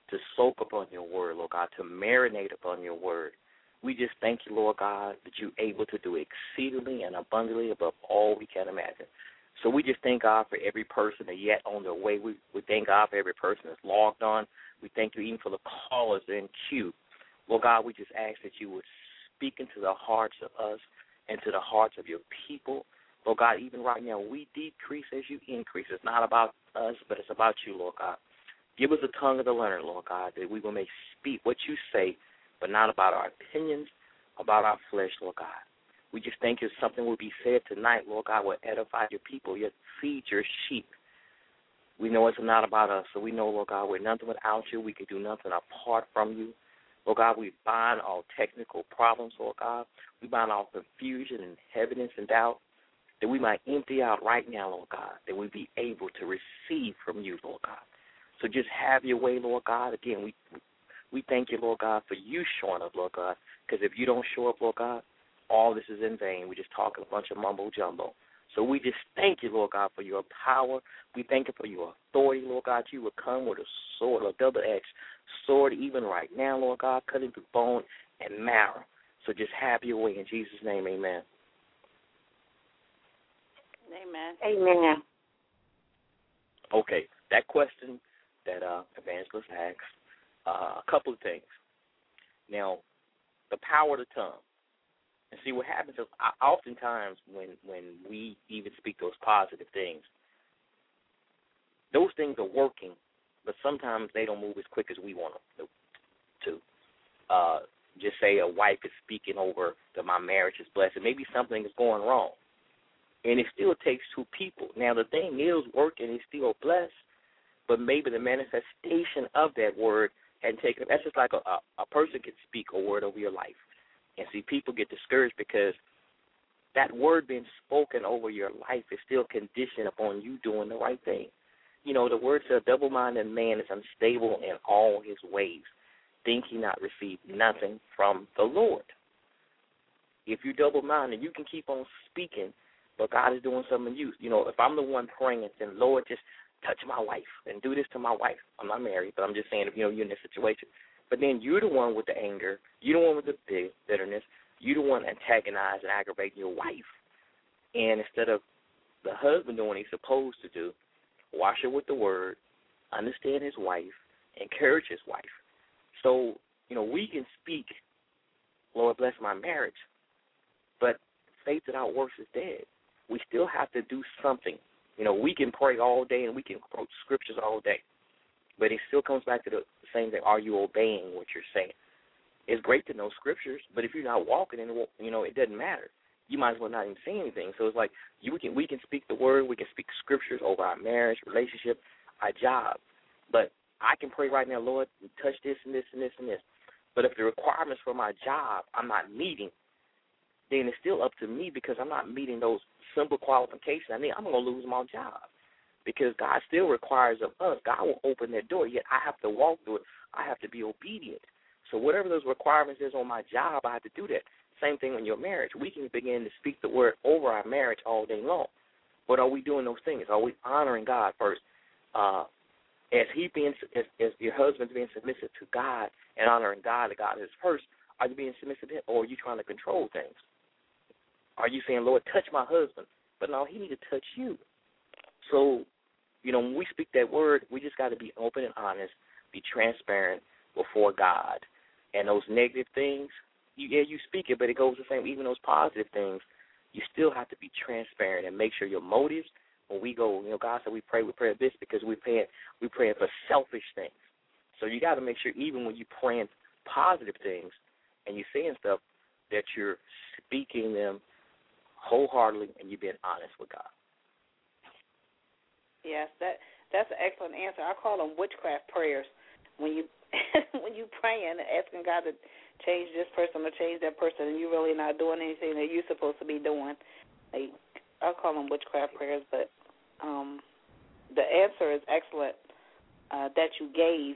to soak upon your word, Lord God, to marinate upon your word. We just thank you, Lord God, that you're able to do exceedingly and abundantly above all we can imagine. So we just thank God for every person that yet on their way. We thank God for every person that's logged on. We thank you even for the callers in queue. Lord God, we just ask that you would speak into the hearts of us and to the hearts of your people. Lord God, even right now, we decrease as you increase. It's not about us, but it's about you, Lord God. Give us the tongue of the learner, Lord God, that we will may speak what you say, but not about our opinions, about our flesh, Lord God. We just thank you something will be said tonight, Lord God, will edify your people, yet feed your sheep. We know it's not about us, so we know, Lord God, we're nothing without you. We can do nothing apart from you. Lord God, we bind all technical problems, Lord God. We bind all confusion and heaviness and doubt, that we might empty out right now, Lord God, that we be able to receive from you, Lord God. So just have your way, Lord God. Again, we thank you, Lord God, for you showing up, Lord God, because if you don't show up, Lord God, all this is in vain. We're just talking a bunch of mumbo-jumbo. So we just thank you, Lord God, for your power. We thank you for your authority, Lord God. You will come with a sword, a double-edged sword, even right now, Lord God, cutting through bone and marrow. So just have your way in Jesus' name, amen. Amen. Amen. Okay, that question that Evangelist asked, a couple of things. Now, the power of the tongue. And see, what happens is oftentimes when we even speak those positive things, those things are working, but sometimes they don't move as quick as we want them to. Just say a wife is speaking over that my marriage is blessed, and maybe something is going wrong. And it still takes two people. Now, the thing is working, it's still blessed, but maybe the manifestation of that word hadn't taken. That's just like a person can speak a word over your life. And see, people get discouraged because that word being spoken over your life is still conditioned upon you doing the right thing. You know, the word says, a double-minded man is unstable in all his ways. Think he not receive nothing from the Lord. If you're double-minded, you can keep on speaking, but God is doing something in you. You know, if I'm the one praying and saying, Lord, just touch my wife and do this to my wife. I'm not married, but I'm just saying, if you're in this situation. But then you're the one with the anger. You're the one with the bitterness. You're the one antagonizing and aggravating your wife. And instead of the husband doing what he's supposed to do, wash her with the word, understand his wife, encourage his wife. So, you know, we can speak, Lord, bless my marriage, but faith without works is dead. We still have to do something. You know, we can pray all day and we can quote scriptures all day, but it still comes back to the same thing. Are you obeying what you're saying? It's great to know scriptures, but if you're not walking in it, you know, it doesn't matter. You might as well not even say anything. So it's like we can speak the word, we can speak scriptures over our marriage, relationship, our job. But I can pray right now, Lord, touch this and this and this and this. But if the requirements for my job I'm not meeting, then it's still up to me because I'm not meeting those simple qualifications. I mean, I'm going to lose my job because God still requires of us. God will open that door, yet I have to walk through it. I have to be obedient. So whatever those requirements is on my job, I have to do that. Same thing in your marriage. We can begin to speak the word over our marriage all day long. But are we doing those things? Are we honoring God first? As your husband's being submissive to God and honoring God, that God is first, are you being submissive to him, or are you trying to control things? Are you saying, Lord, touch my husband? But no, he need to touch you. So, you know, when we speak that word, we just got to be open and honest, be transparent before God. And those negative things, you speak it, but it goes the same. Even those positive things, you still have to be transparent and make sure your motives, when we go, you know, God said we pray this because we're praying for selfish things. So you got to make sure even when you're praying positive things and you're saying stuff, that you're speaking them wholeheartedly and you're being honest with God. Yes, that's an excellent answer. I call them witchcraft prayers. When you when you praying, asking God to change this person or change that person, and you're really not doing anything that you're supposed to be doing. I call them witchcraft prayers, but the answer is excellent that you gave.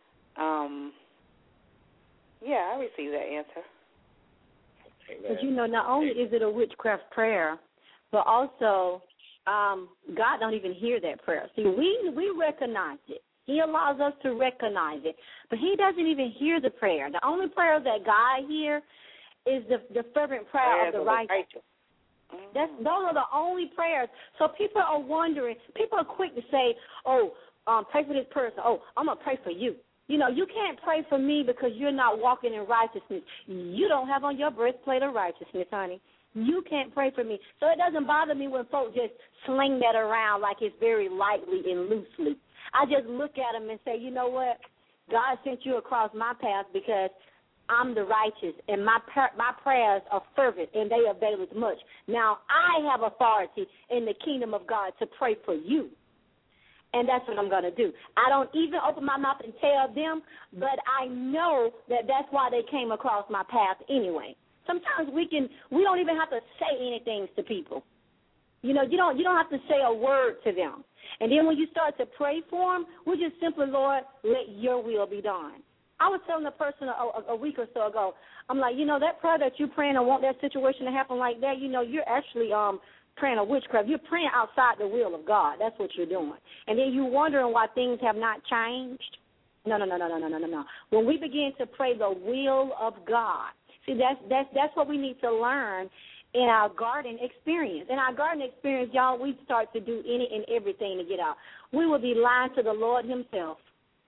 Yeah, I received that answer. But, you know, not only is it a witchcraft prayer, but also God don't even hear that prayer. See, we recognize it. He allows us to recognize it. But he doesn't even hear the prayer. The only prayer that God hears is the fervent prayer of the righteous. Those are the only prayers. So people are wondering, people are quick to say, pray for this person. I'm going to pray for you. You know, you can't pray for me because you're not walking in righteousness. You don't have on your breastplate of righteousness, honey. You can't pray for me. So it doesn't bother me when folks just sling that around like it's very lightly and loosely. I just look at them and say, you know what? God sent you across my path because I'm the righteous, and my prayers are fervent, and they avail as much. Now, I have authority in the kingdom of God to pray for you, and that's what I'm going to do. I don't even open my mouth and tell them, but I know that that's why they came across my path anyway. Sometimes we don't even have to say anything to people. You know, you don't have to say a word to them. And then when you start to pray for them, we just simply, Lord, let your will be done. I was telling a person a week or so ago, I'm like, you know, that prayer that you're praying and want that situation to happen like that, you know, you're actually praying a witchcraft. You're praying outside the will of God. That's what you're doing. And then you're wondering why things have not changed. No. When we begin to pray the will of God, see, that's what we need to learn in our garden experience. In our garden experience, y'all, we start to do any and everything to get out. We will be lying to the Lord himself.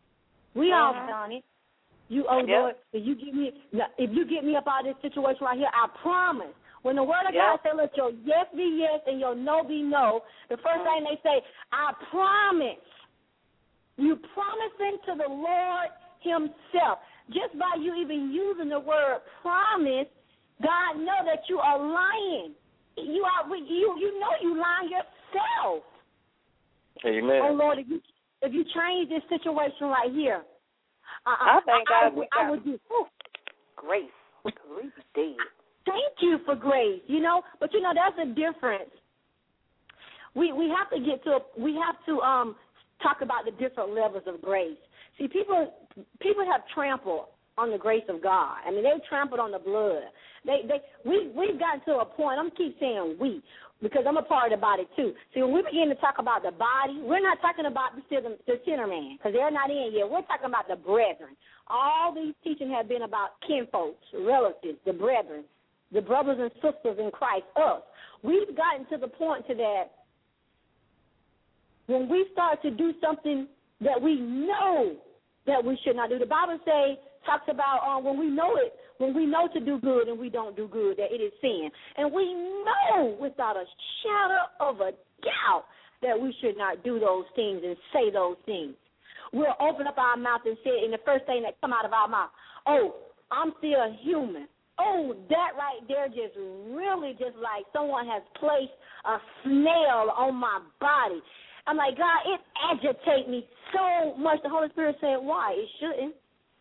We all done it. Lord, if you get me up out of this situation right here, I promise. When the word of God says, let your yes be yes and your no be no, the first thing they say, I promise. You promising to the Lord himself. Just by you even using the word promise, God know that you are lying. You know you lying yourself. Amen. Oh, Lord, if you change this situation right here, I thank God I would do grace. Grace dead. Thank you for grace, you know. But you know that's a difference. We have to talk about the different levels of grace. See, people have trampled on the grace of God. I mean, they've trampled on the blood. We've gotten to a point. I'm keep saying we, because I'm a part of the body too. See, when we begin to talk about the body, we're not talking about the sinner man, because they're not in yet. We're talking about the brethren. All these teachings have been about kinfolks, relatives, the brethren, the brothers and sisters in Christ, us. We've gotten to the point to that when we start to do something that we know that we should not do. The Bible talks about when we know to do good and we don't do good, that it is sin. And we know without a shadow of a doubt that we should not do those things and say those things. We'll open up our mouth and say it, and the first thing that come out of our mouth, I'm still human. Oh, that right there just really just like someone has placed a snail on my body. I'm like, God, it agitates me so much. The Holy Spirit said, why? It shouldn't.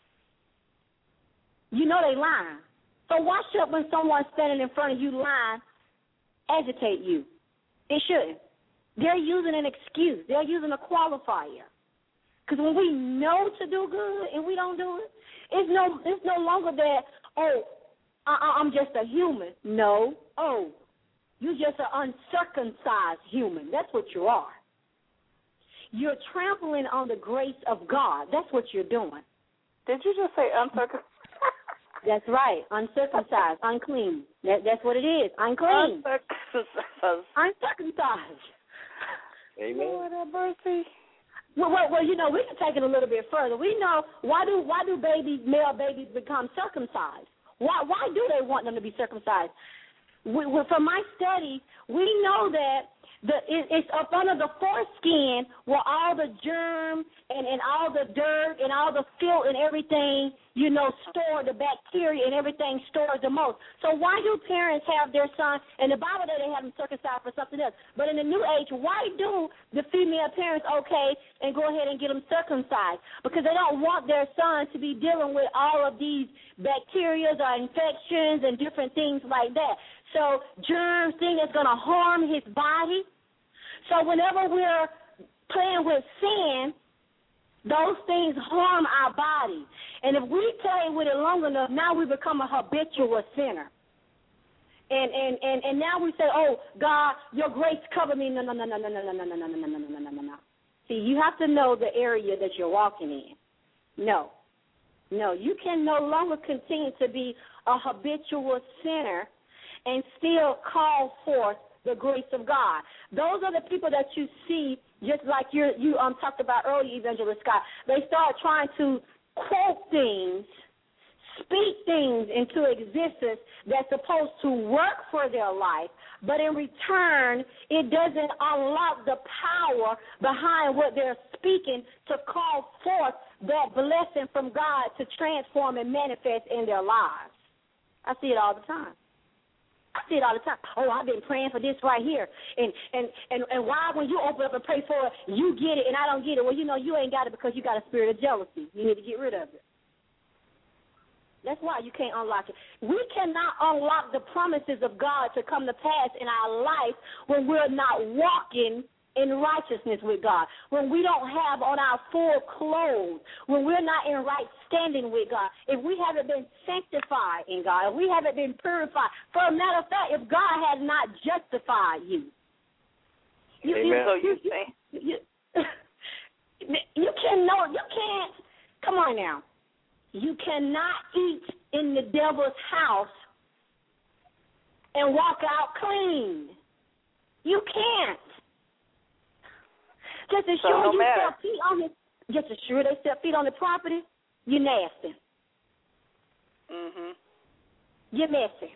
You know they lying. So why should when someone's standing in front of you lying agitate you? It shouldn't. They're using an excuse. They're using a qualifier. Because when we know to do good and we don't do it, it's no longer that, I'm just a human. No. You're just an uncircumcised human. That's what you are. You're trampling on the grace of God. That's what you're doing. Did you just say uncircumcised? That's right. Uncircumcised, unclean. That's what it is. Unclean. Uncircumcised. Amen. Lord have mercy. Well, you know, we can take it a little bit further. We know why do male babies become circumcised? Why do they want them to be circumcised? From my studies, we know that it's up under the foreskin where all the germ and all the dirt and all the filth and everything, you know, store the bacteria and everything stores the most. So why do parents have their son, in the Bible they have them circumcised for something else, but in the New Age, why do the female parents and go ahead and get them circumcised? Because they don't want their son to be dealing with all of these bacteria or infections and different things like that. So germs thing that's going to harm his body. So whenever we're playing with sin, those things harm our body. And if we play with it long enough, now we become a habitual sinner. And now we say, God, your grace cover me. No. See, you have to know the area that you're walking in. No, you can no longer continue to be a habitual sinner and still call forth the grace of God. Those are the people that you see, just like you talked about earlier, Evangelist Scott. They start trying to quote things, speak things into existence that's supposed to work for their life, but in return, it doesn't unlock the power behind what they're speaking to call forth that blessing from God to transform and manifest in their lives. I see it all the time. Oh, I've been praying for this right here. And why when you open up and pray for it, you get it and I don't get it? Well, you ain't got it because you got a spirit of jealousy. You need to get rid of it. That's why you can't unlock it. We cannot unlock the promises of God to come to pass in our life when we're not walking in righteousness with God, when we don't have on our full clothes, when we're not in right standing with God, if we haven't been sanctified in God, if we haven't been purified. For a matter of fact, if God has not justified you, you can't, come on now, you cannot eat in the devil's house and walk out clean. You can't. Just as sure you step feet on it, just as sure they step feet on the property, you're nasty. Mhm. You're messy.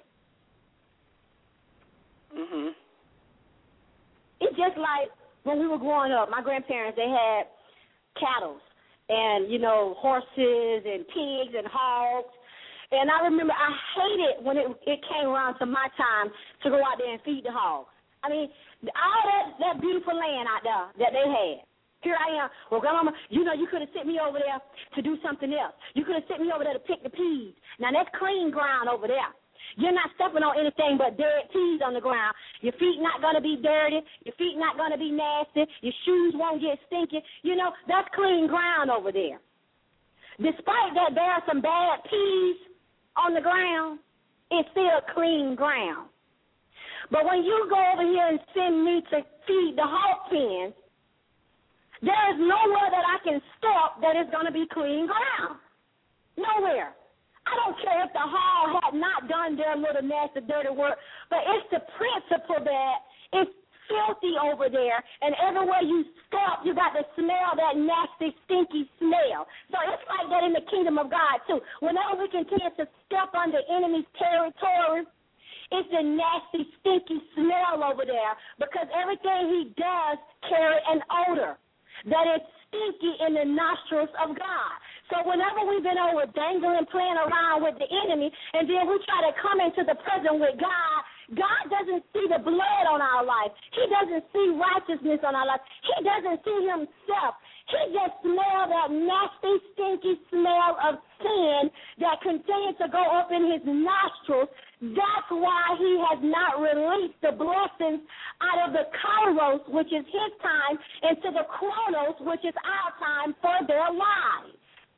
Mhm. It's just like when we were growing up, my grandparents, they had cattle and, horses and pigs and hogs. And I remember I hated when it came around to my time to go out there and feed the hogs. I mean, all that beautiful land out there that they had. Here I am. Well, Grandmama, you could have sent me over there to do something else. You could have sent me over there to pick the peas. Now, that's clean ground over there. You're not stepping on anything but dead peas on the ground. Your feet not going to be dirty. Your feet not going to be nasty. Your shoes won't get stinky. That's clean ground over there. Despite that there are some bad peas on the ground, it's still clean ground. But when you go over here and send me to feed the hog pens, there is nowhere that I can step that is going to be clean ground. Nowhere. I don't care if the hog had not done their little nasty, dirty work, but it's the principle that it's filthy over there, and everywhere you step, you got to smell that nasty, stinky smell. So it's like that in the kingdom of God, too. Whenever we continue to step on the enemy's territory, it's a nasty, stinky smell over there because everything he does carry an odor that is stinky in the nostrils of God. So whenever we've been over dangling, playing around with the enemy, and then we try to come into the presence with God, God doesn't see the blood on our life. He doesn't see righteousness on our life. He doesn't see himself. He just smells that nasty, stinky smell of sin that continues to go up in his nostrils. That's why he has not released the blessings out of the kairos, which is his time, into the chronos, which is our time for their lives.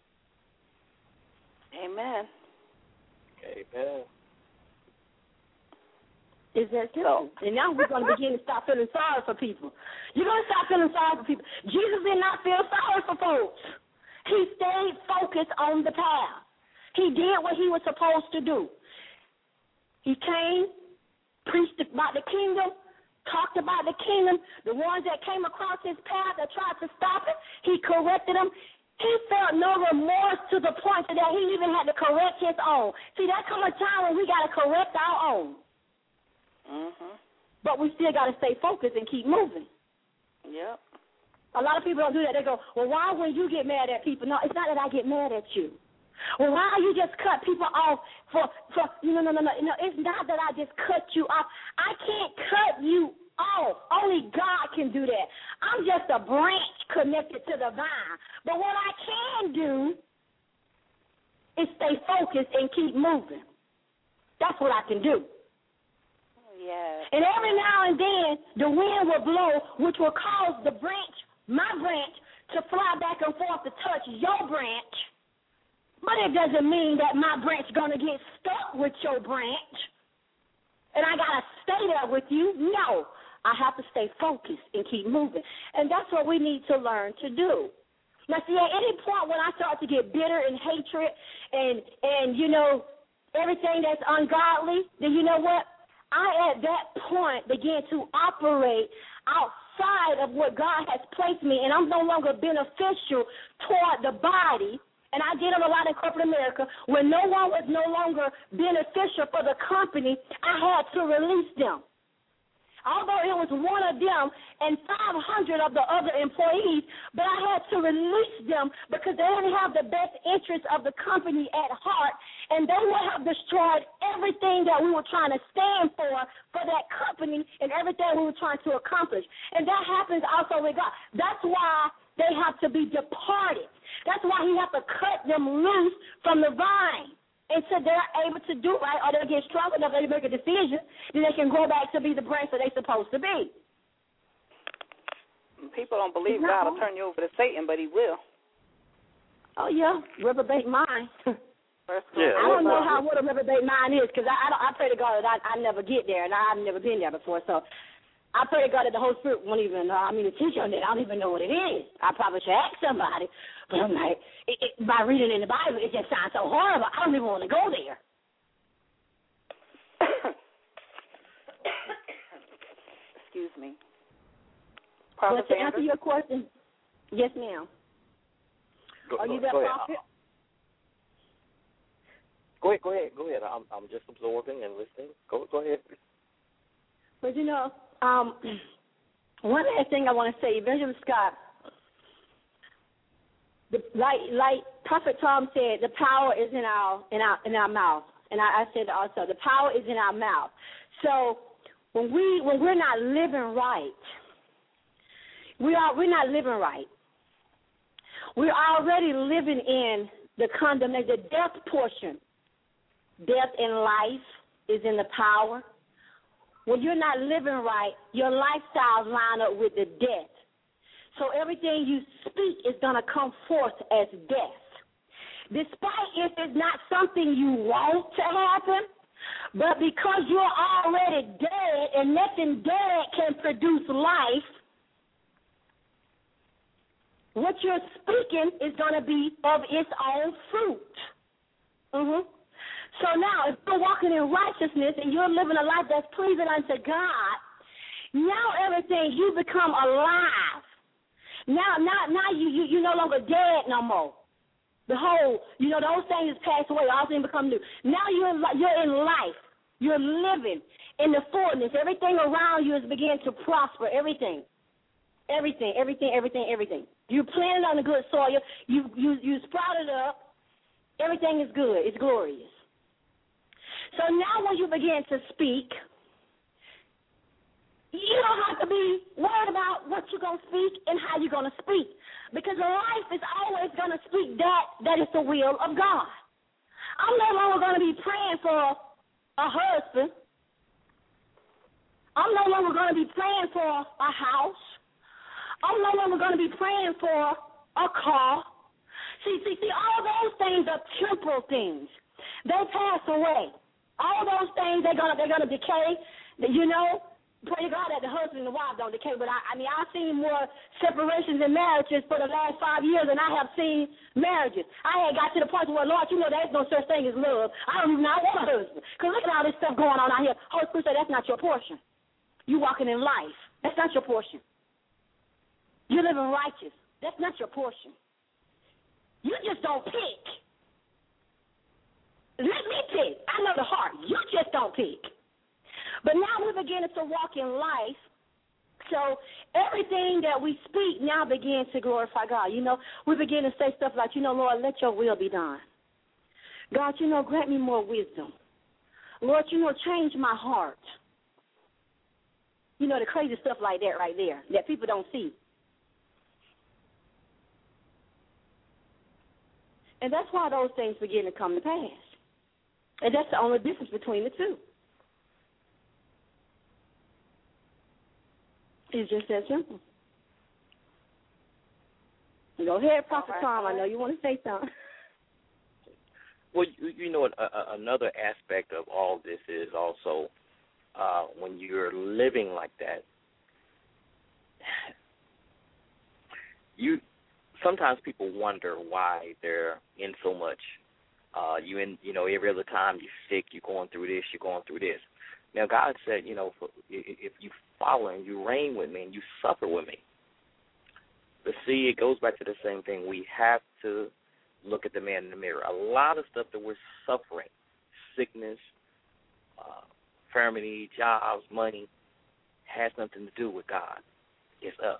Amen. Amen. Is that simple? And now we're going to begin to stop feeling sorry for people. You're going to stop feeling sorry for people. Jesus did not feel sorry for folks. He stayed focused on the path. He did what he was supposed to do. He came, preached about the kingdom, talked about the kingdom. The ones that came across his path that tried to stop it, he corrected them. He felt no remorse to the point that he even had to correct his own. See, there comes a time when we got to correct our own. Mhm. But we still got to stay focused and keep moving. Yep. A lot of people don't do that. They go, well, why would you get mad at people? No, it's not that I get mad at you. Well, why you just cut people off for no, it's not that I just cut you off. I can't cut you off. Only God can do that. I'm just a branch connected to the vine. But what I can do is stay focused and keep moving. That's what I can do. Yes. And every now and then, the wind will blow, which will cause the branch, my branch, to fly back and forth to touch your branch. But it doesn't mean that my branch is going to get stuck with your branch. And I got to stay there with you. No. I have to stay focused and keep moving. And that's what we need to learn to do. Now, see, at any point when I start to get bitter and hatred and you know, everything that's ungodly, then you know what? I, at that point, begin to operate outside of what God has placed me, and I'm no longer beneficial toward the body. And I did them a lot in corporate America. When no one was no longer beneficial for the company, I had to release them. Although it was one of them and 500 of the other employees, but I had to release them because they didn't have the best interest of the company at heart, and they would have destroyed everything that we were trying to stand for that company and everything we were trying to accomplish. And that happens also with God. That's why they have to be departed. That's why he has to cut them loose from the vine until they're able to do right, or they'll get strong enough to make a decision, then they can go back to be the branch that they're supposed to be. People don't believe God will turn you over to Satan, but he will. Oh, yeah, reprobate mind. Yeah, I don't know what a reprobate mind is, because I pray to God that I never get there, and I've never been there before, so I pray to God that the Holy Spirit won't even teach on that. I don't even know what it is. I probably should ask somebody. But I'm like, by reading in the Bible, it just sounds so horrible. I don't even want to go there. Excuse me. But to answer your question, yes, ma'am. Are you there, Prophet? Go ahead. I'm just absorbing and listening. Go ahead. But you know, one last thing I want to say, Evangelist Scott. Like Prophet Tom said, the power is in our mouth, and I said also, the power is in our mouth. So when we're not living right, we're not living right. We're already living in the condemnation, the death portion. Death in life is in the power. When you're not living right, your lifestyles line up with the death. So everything you speak is going to come forth as death. Despite if it's not something you want to happen, but because you're already dead and nothing dead can produce life, what you're speaking is going to be of its own fruit. So now, if you're walking in righteousness and you're living a life that's pleasing unto God, now everything, you become alive. Now you're no longer dead no more. The whole, those things pass away, all things become new. Now you're in life. You're living in the fullness. Everything around you is beginning to prosper. Everything. You planted on the good soil. You sprouted up. Everything is good. It's glorious. So now when you begin to speak, you don't have to be worried about what you're going to speak and how you're going to speak, because life is always going to speak that is the will of God. I'm no longer going to be praying for a husband. I'm no longer going to be praying for a house. I'm no longer going to be praying for a car. See, all those things are temporal things. They pass away. All those things, they're gonna decay. Pray God that the husband and the wife don't decay. But I've seen more separations in marriages for the last 5 years than I have seen marriages. I had got to the point where, Lord, there's no such thing as love. I don't even want a husband. Because look at all this stuff going on out here. Holy Spirit said that's not your portion. You walking in life. That's not your portion. You're living righteous. That's not your portion. You just don't pick. Let me pick. I know the heart. You just don't pick. But now we're beginning to walk in life. So everything that we speak now begins to glorify God. We begin to say stuff like, Lord, let your will be done. God, grant me more wisdom. Lord, change my heart. The crazy stuff like that right there that people don't see. And that's why those things begin to come to pass. And that's the only difference between the two. It's just that simple. Go ahead, Prophet Tom. I know you want to say something. Well, another aspect of all this is also when you're living like that, sometimes people wonder why they're in so much. Every other time you're sick, you're going through this, you're going through this. Now, God said, if you follow and you reign with me and you suffer with me. But see, it goes back to the same thing. We have to look at the man in the mirror. A lot of stuff that we're suffering, sickness, infirmity, jobs, money, has nothing to do with God. It's us.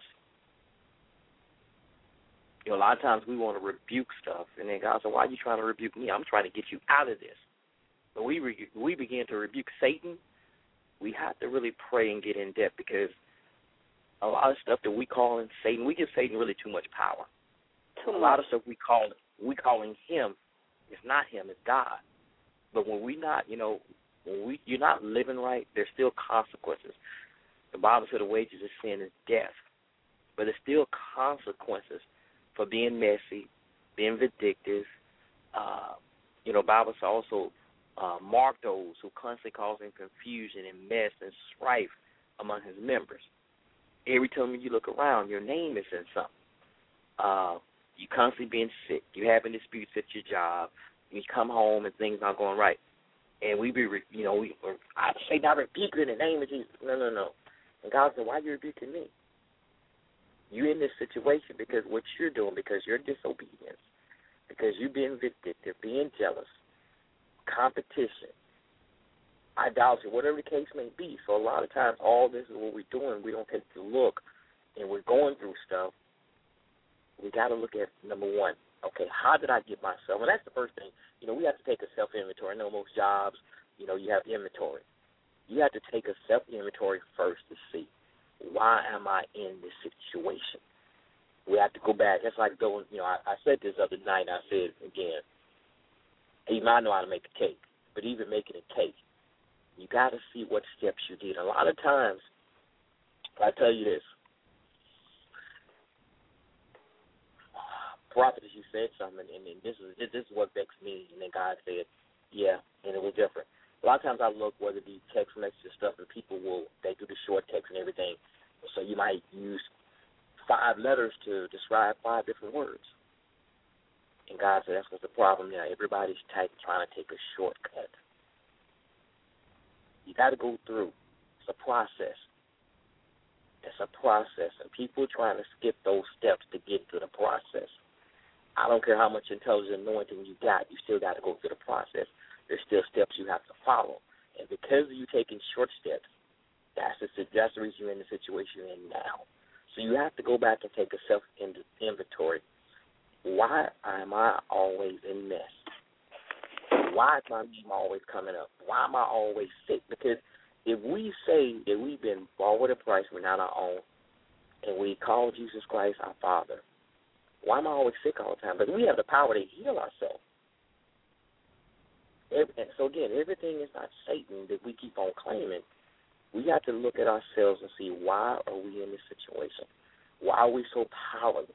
A lot of times we want to rebuke stuff, and then God said, why are you trying to rebuke me? I'm trying to get you out of this. But we begin to rebuke Satan. We have to really pray and get in depth, because a lot of stuff that we call in Satan, we give Satan really too much power. A lot of stuff we calling him, it's not him, it's God. But when you're not living right, there's still consequences. The Bible said the wages of sin is death, but there's still consequences for being messy, being vindictive. Bible says also mark those who constantly causing confusion and mess and strife among his members. Every time you look around, your name is in something. You constantly being sick. You having disputes at your job. You come home and things not going right. And I say not rebuke in the name of Jesus. No. And God said, why are you rebuking me? You're in this situation because what you're doing, because your disobedience, because you're being vindictive, being jealous, competition, idolatry, whatever the case may be. So a lot of times all this is what we're doing. We don't take the look, and we're going through stuff. We got to look at, number one, okay, how did I get myself? And that's the first thing. We have to take a self-inventory. I know most jobs, you have inventory. You have to take a self-inventory first to see, why am I in this situation? We have to go back. That's like going, I said this other night, I said again, even I know how to make a cake, but even making a cake, you got to see what steps you did. A lot of times, I tell you this, prophet, you said something, and this is what vexed me, and then God said, yeah, and it was different. A lot of times I look, whether it be text messages stuff, and people they do the short text and everything, so you might use 5 letters to describe 5 different words. And God said that's what's the problem now. Everybody's trying to take a shortcut. You got to go through. It's a process. It's a process, and people are trying to skip those steps to get to the process. I don't care how much intelligent anointing you got, you still got to go through the process. There's still steps you have to follow. And because of you taking short steps, that's the reason you're in the situation you're in now. So you have to go back and take a self-inventory. Why am I always in mess? Why is my name always coming up? Why am I always sick? Because if we say that we've been bought with a price, we're not our own, and we call Jesus Christ our Father, why am I always sick all the time? But we have the power to heal ourselves. And so, again, everything is not Satan that we keep on claiming. We have to look at ourselves and see, why are we in this situation? Why are we so powerless?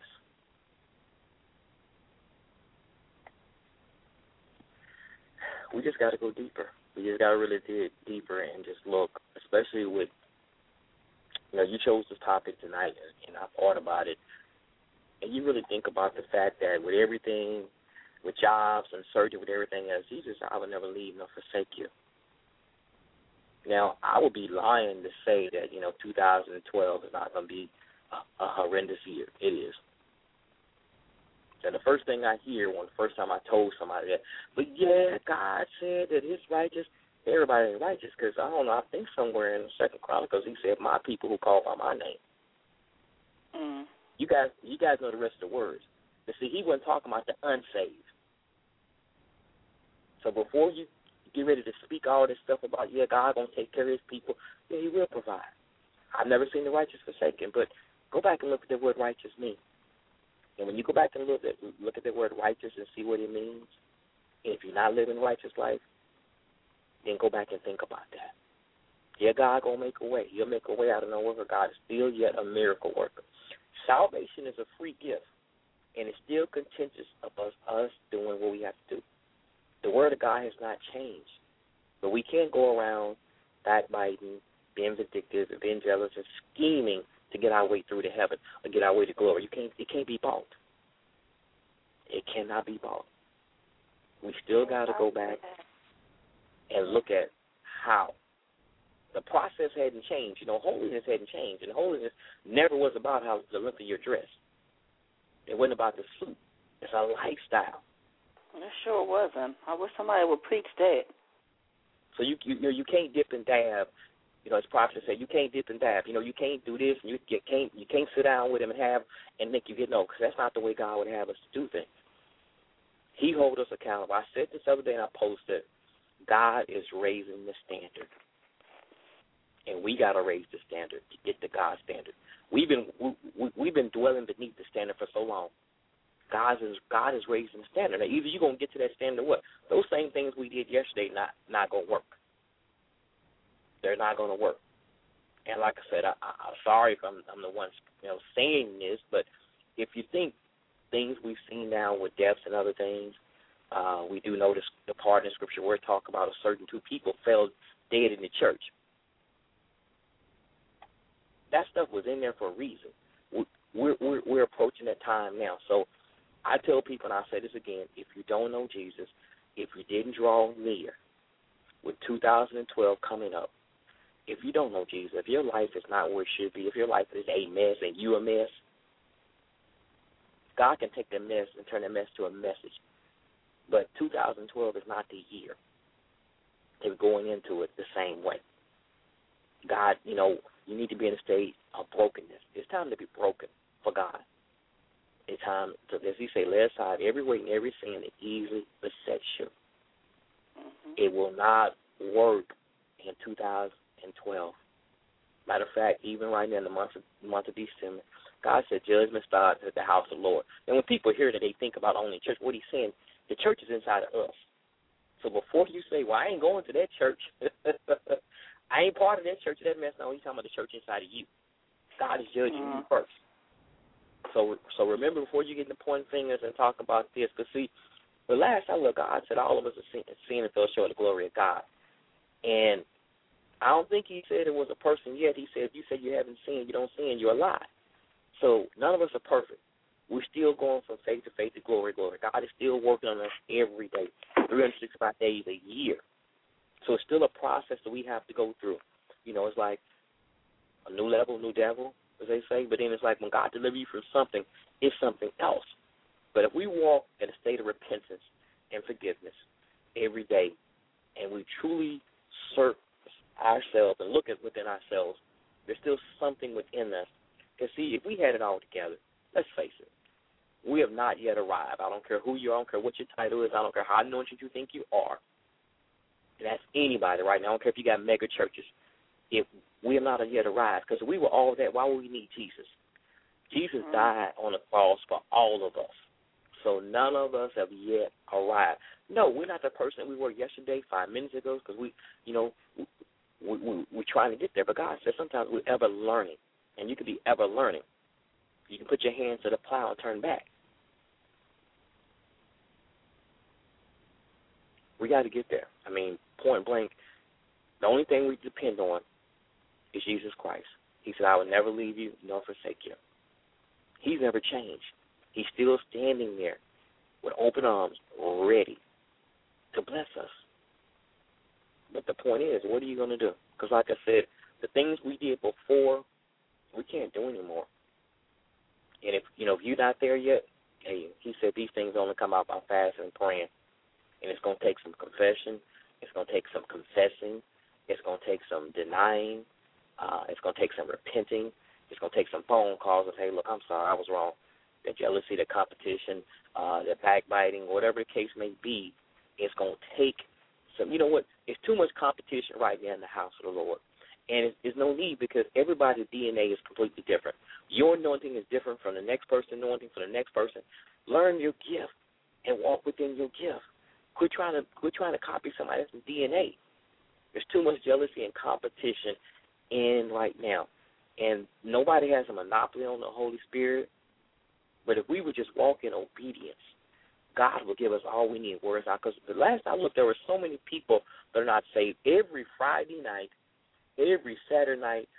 We just got to go deeper. We just got to really dig deeper and just look, especially with, you chose this topic tonight, and I thought about it. And you really think about the fact that with everything, with jobs and surgery, with everything else, Jesus, I will never leave nor forsake you. Now, I would be lying to say that, 2012 is not going to be a horrendous year. It is. And the first thing I hear the first time I told somebody that, but yeah, God said that it's righteous. Everybody ain't righteous, because I don't know, I think somewhere in the 2nd Chronicles he said, my people who call by my name. Mm. You guys know the rest of the words. But see, he wasn't talking about the unsaved. So before you get ready to speak all this stuff about, God going to take care of his people, he will provide. I've never seen the righteous forsaken, but go back and look at the word righteous means. And when you go back and look at the word righteous and see what it means, and if you're not living a righteous life, then go back and think about that. Yeah, God going to make a way. He'll make a way out of nowhere. God is still yet a miracle worker. Salvation is a free gift, and it's still contingent of us doing what we have to do. The word of God has not changed, but we can't go around backbiting, being vindictive, and being jealous, and scheming to get our way through to heaven or get our way to glory. It can't be bought. It cannot be bought. We still got to go back and look at how. The process hadn't changed. Holiness hadn't changed. And holiness never was about how the length of your dress. It wasn't about the suit. It's a lifestyle. It sure wasn't. I wish somebody would preach that. So you can't dip and dab. As prophet said, you can't dip and dab. You can't do this. And you can't sit down with him and think you get no, because that's not the way God would have us to do things. He holds us accountable. I said this other day and I posted, God is raising the standard. And we got to raise the standard to get to God's standard. We've been dwelling beneath the standard for so long. God is raising the standard. Now, either you're going to get to that standard or what? Those same things we did yesterday not going to work. They're not going to work. And like I said, I'm sorry if I'm the one saying this, but if you think things we've seen now with deaths and other things, we do notice the part in Scripture where it talk about a certain two people fell dead in the church. That stuff was in there for a reason. We're approaching that time now. So I tell people, and I'll say this again, if you don't know Jesus, if you didn't draw near with 2012 coming up, if you don't know Jesus, if your life is not where it should be, if your life is a mess and you a mess, God can take that mess and turn that mess to a message. But 2012 is not the year. They're going into it the same way. God, you need to be in a state of brokenness. It's time to be broken for God. It's time to, as he say, lay aside every weight and every sin that easily besets you. Mm-hmm. It will not work in 2012. Matter of fact, even right now in the month of December, God said judgment starts at the house of the Lord. And when people hear that, they think about only church. What he's saying, the church is inside of us. So before you say, well, I ain't going to that church, I ain't part of that church, that mess. No, he's talking about the church inside of you. God is judging you first. So remember, before you get to pointing fingers and talk about this, because see, the last I looked, God said all of us are seeing and fell short of the glory of God. And I don't think he said it was a person yet. He said, if you say you haven't seen, you don't sin, you're a lie. So none of us are perfect. We're still going from faith to faith to glory to glory. God is still working on us every day, 365 days a year. So it's still a process that we have to go through. It's like a new level, new devil, as they say. But then it's like when God delivers you from something, it's something else. But if we walk in a state of repentance and forgiveness every day, and we truly search ourselves and look at within ourselves, there's still something within us. Because, see, if we had it all together, let's face it, we have not yet arrived. I don't care who you are. I don't care what your title is. I don't care how anointed you think you are. And that's anybody right now. I don't care if you got mega churches. If we have not yet arrived, because if we were all that, why would we need Jesus? Jesus died on the cross for all of us. So none of us have yet arrived. No, we're not the person we were yesterday, 5 minutes ago, because we're trying to get there. But God says sometimes we're ever learning, and you can be ever learning. You can put your hands to the plow and turn back. We got to get there. I mean, point blank, the only thing we depend on is Jesus Christ. He said, I will never leave you nor forsake you. He's never changed. He's still standing there with open arms, ready to bless us. But the point is, what are you going to do? Because like I said, the things we did before, we can't do anymore. And if you're not there yet, hey, he said these things only come out by fasting and praying. And it's going to take some confession. It's going to take some confessing. It's going to take some denying. It's going to take some repenting. It's going to take some phone calls of, hey, look, I'm sorry, I was wrong. The jealousy, the competition, the backbiting, whatever the case may be, it's going to take some, it's too much competition right now in the house of the Lord. And there's no need because everybody's DNA is completely different. Your anointing is different from the next person's anointing, from the next person. Learn your gift and walk within your gift. Quit trying to copy somebody else's DNA. There's too much jealousy and competition in right now. And nobody has a monopoly on the Holy Spirit. But if we would just walk in obedience, God will give us all we need. Because the last I looked, there were so many people that are not saved. Every Friday night, every Saturday night,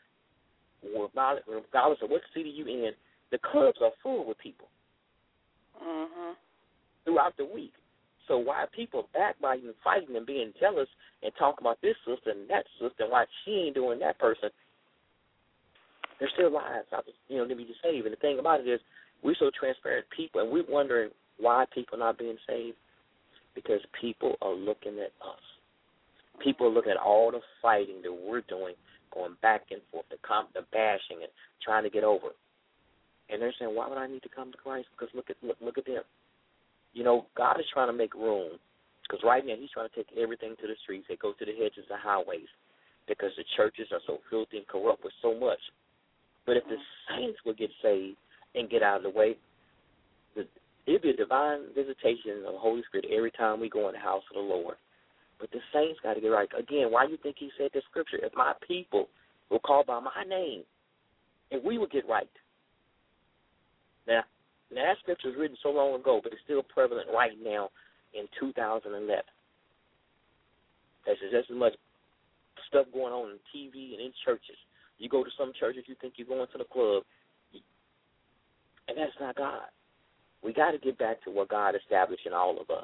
regardless of what city you're in, the clubs are full with people. Mm-hmm. throughout the week. So why are people backbiting and fighting and being jealous and talking about this sister and that sister and why she ain't doing that person? They're still lives, to be saved. And the thing about it is we're so transparent people, and we're wondering why people are not being saved. Because people are looking at us. People are looking at all the fighting that we're doing, going back and forth, the bashing and trying to get over. And they're saying, why would I need to come to Christ? Because look at them. God is trying to make room. Because right now he's trying to take everything to the streets. They go to the hedges and highways because the churches are so filthy and corrupt with so much. But if the saints would get saved and get out of the way, it'd be a divine visitation of the Holy Spirit every time we go in the house of the Lord. But the saints got to get right. Again, why do you think he said the scripture? If my people will call by my name, and we will get right. Now that scripture was written so long ago, but it's still prevalent right now in 2011. There's just as much stuff going on in TV and in churches. You go to some churches, you think you're going to the club, and that's not God. We got to get back to what God established in all of us.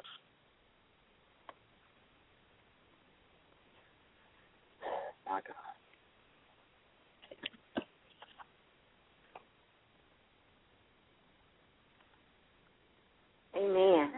My God. Amen.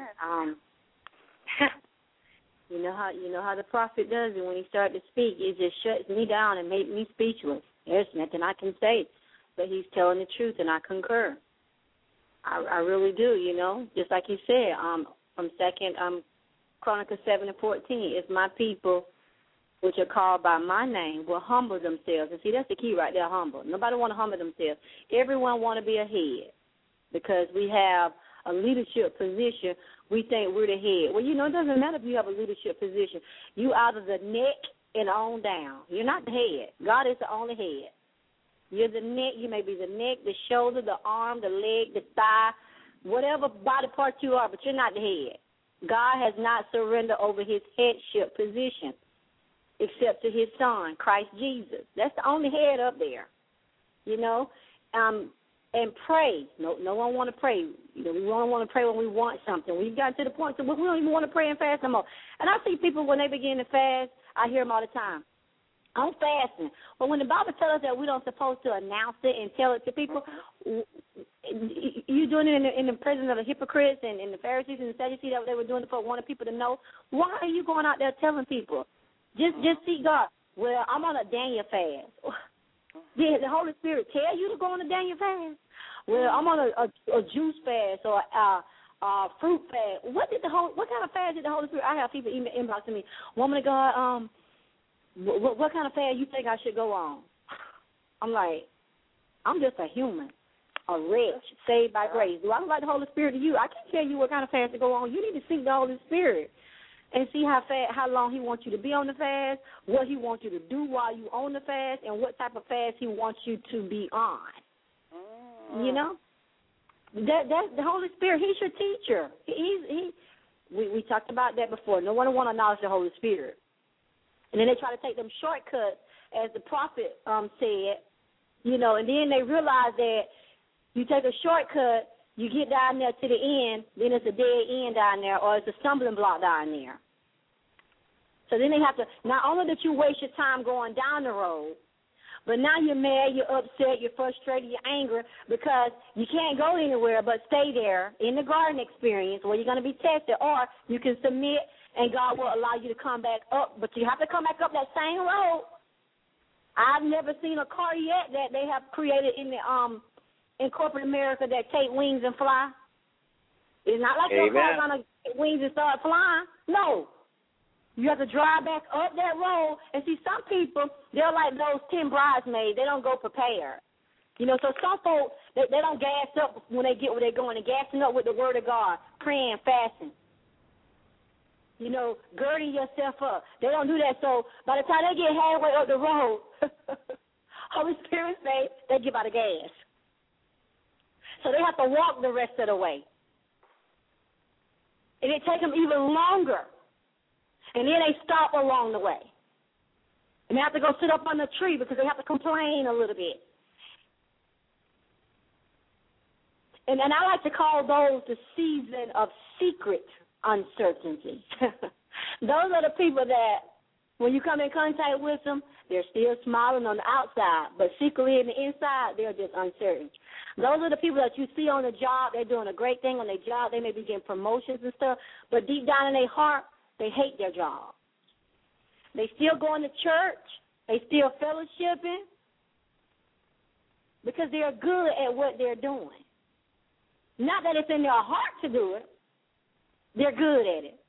You know how the prophet does it when he starts to speak. It just shuts me down and makes me speechless. There's nothing I can say, but he's telling the truth, and I concur. I really do, just like he said, from 2 Chronicles 7:14, if my people, which are called by my name, will humble themselves. And see, that's the key right there, humble. Nobody want to humble themselves. Everyone want to be a head because we have a leadership position. We think we're the head. Well, it doesn't matter if you have a leadership position. You out of the neck and on down. You're not the head. God is the only head. You're the neck. You may be the neck, the shoulder, the arm, the leg, the thigh, whatever body part you are, but you're not the head. God has not surrendered over his headship position except to his son, Christ Jesus. That's the only head up there, and pray. No one want to pray. We don't want to pray when we want something. We've gotten to the point where we don't even want to pray and fast no more. And I see people when they begin to fast, I hear them all the time. I'm fasting. But when the Bible tells us that we don't supposed to announce it and tell it to people, you doing it in the presence of the hypocrites and the Pharisees and the Sadducees that they were doing it for wanting people to know. Why are you going out there telling people? Just seek God. Well, I'm on a Daniel fast. Did the Holy Spirit tell you to go on a Daniel fast? Well, I'm on a juice fast or a fruit fast. What kind of fast did the Holy Spirit? I have people inboxing me. Woman of God, what kind of fast you think I should go on? I'm like, I'm just a human, a wretch, saved by grace. Do I look like the Holy Spirit to you? I can't tell you what kind of fast to go on. You need to seek the Holy Spirit and see how long he wants you to be on the fast, what he wants you to do while you on the fast, and what type of fast he wants you to be on. That's the Holy Spirit. He's your teacher. We talked about that before. No one want to acknowledge the Holy Spirit. And then they try to take them shortcuts, as the prophet said, and then they realize that you take a shortcut, you get down there to the end, then it's a dead end down there, or it's a stumbling block down there. So then they have to, not only that you waste your time going down the road, but now you're mad, you're upset, you're frustrated, you're angry because you can't go anywhere but stay there in the garden experience where you're going to be tested, or you can submit and God will allow you to come back up, but you have to come back up that same road. I've never seen a car yet that they have created in the in corporate America that take wings and fly. It's not like your car's going to get wings and start flying. No. You have to drive back up that road. And see, some people, they're like those 10 bridesmaids. They don't go prepared. So some folks, they don't gas up when they get where they're going. They're gassing up with the word of God, praying, fasting. Girding yourself up. They don't do that. So by the time they get halfway up the road, Holy Spirit say they get out of gas. So they have to walk the rest of the way. And it takes them even longer. And then they stop along the way. And they have to go sit up on the tree because they have to complain a little bit. And I like to call those the season of secret uncertainty. Those are the people that when you come in contact with them, they're still smiling on the outside, but secretly in the inside, they're just uncertain. Those are the people that you see on the job. They're doing a great thing on their job. They may be getting promotions and stuff, but deep down in their heart, they hate their job. They still going to church. They still fellowshipping because they're good at what they're doing. Not that it's in their heart to do it. They're good at it.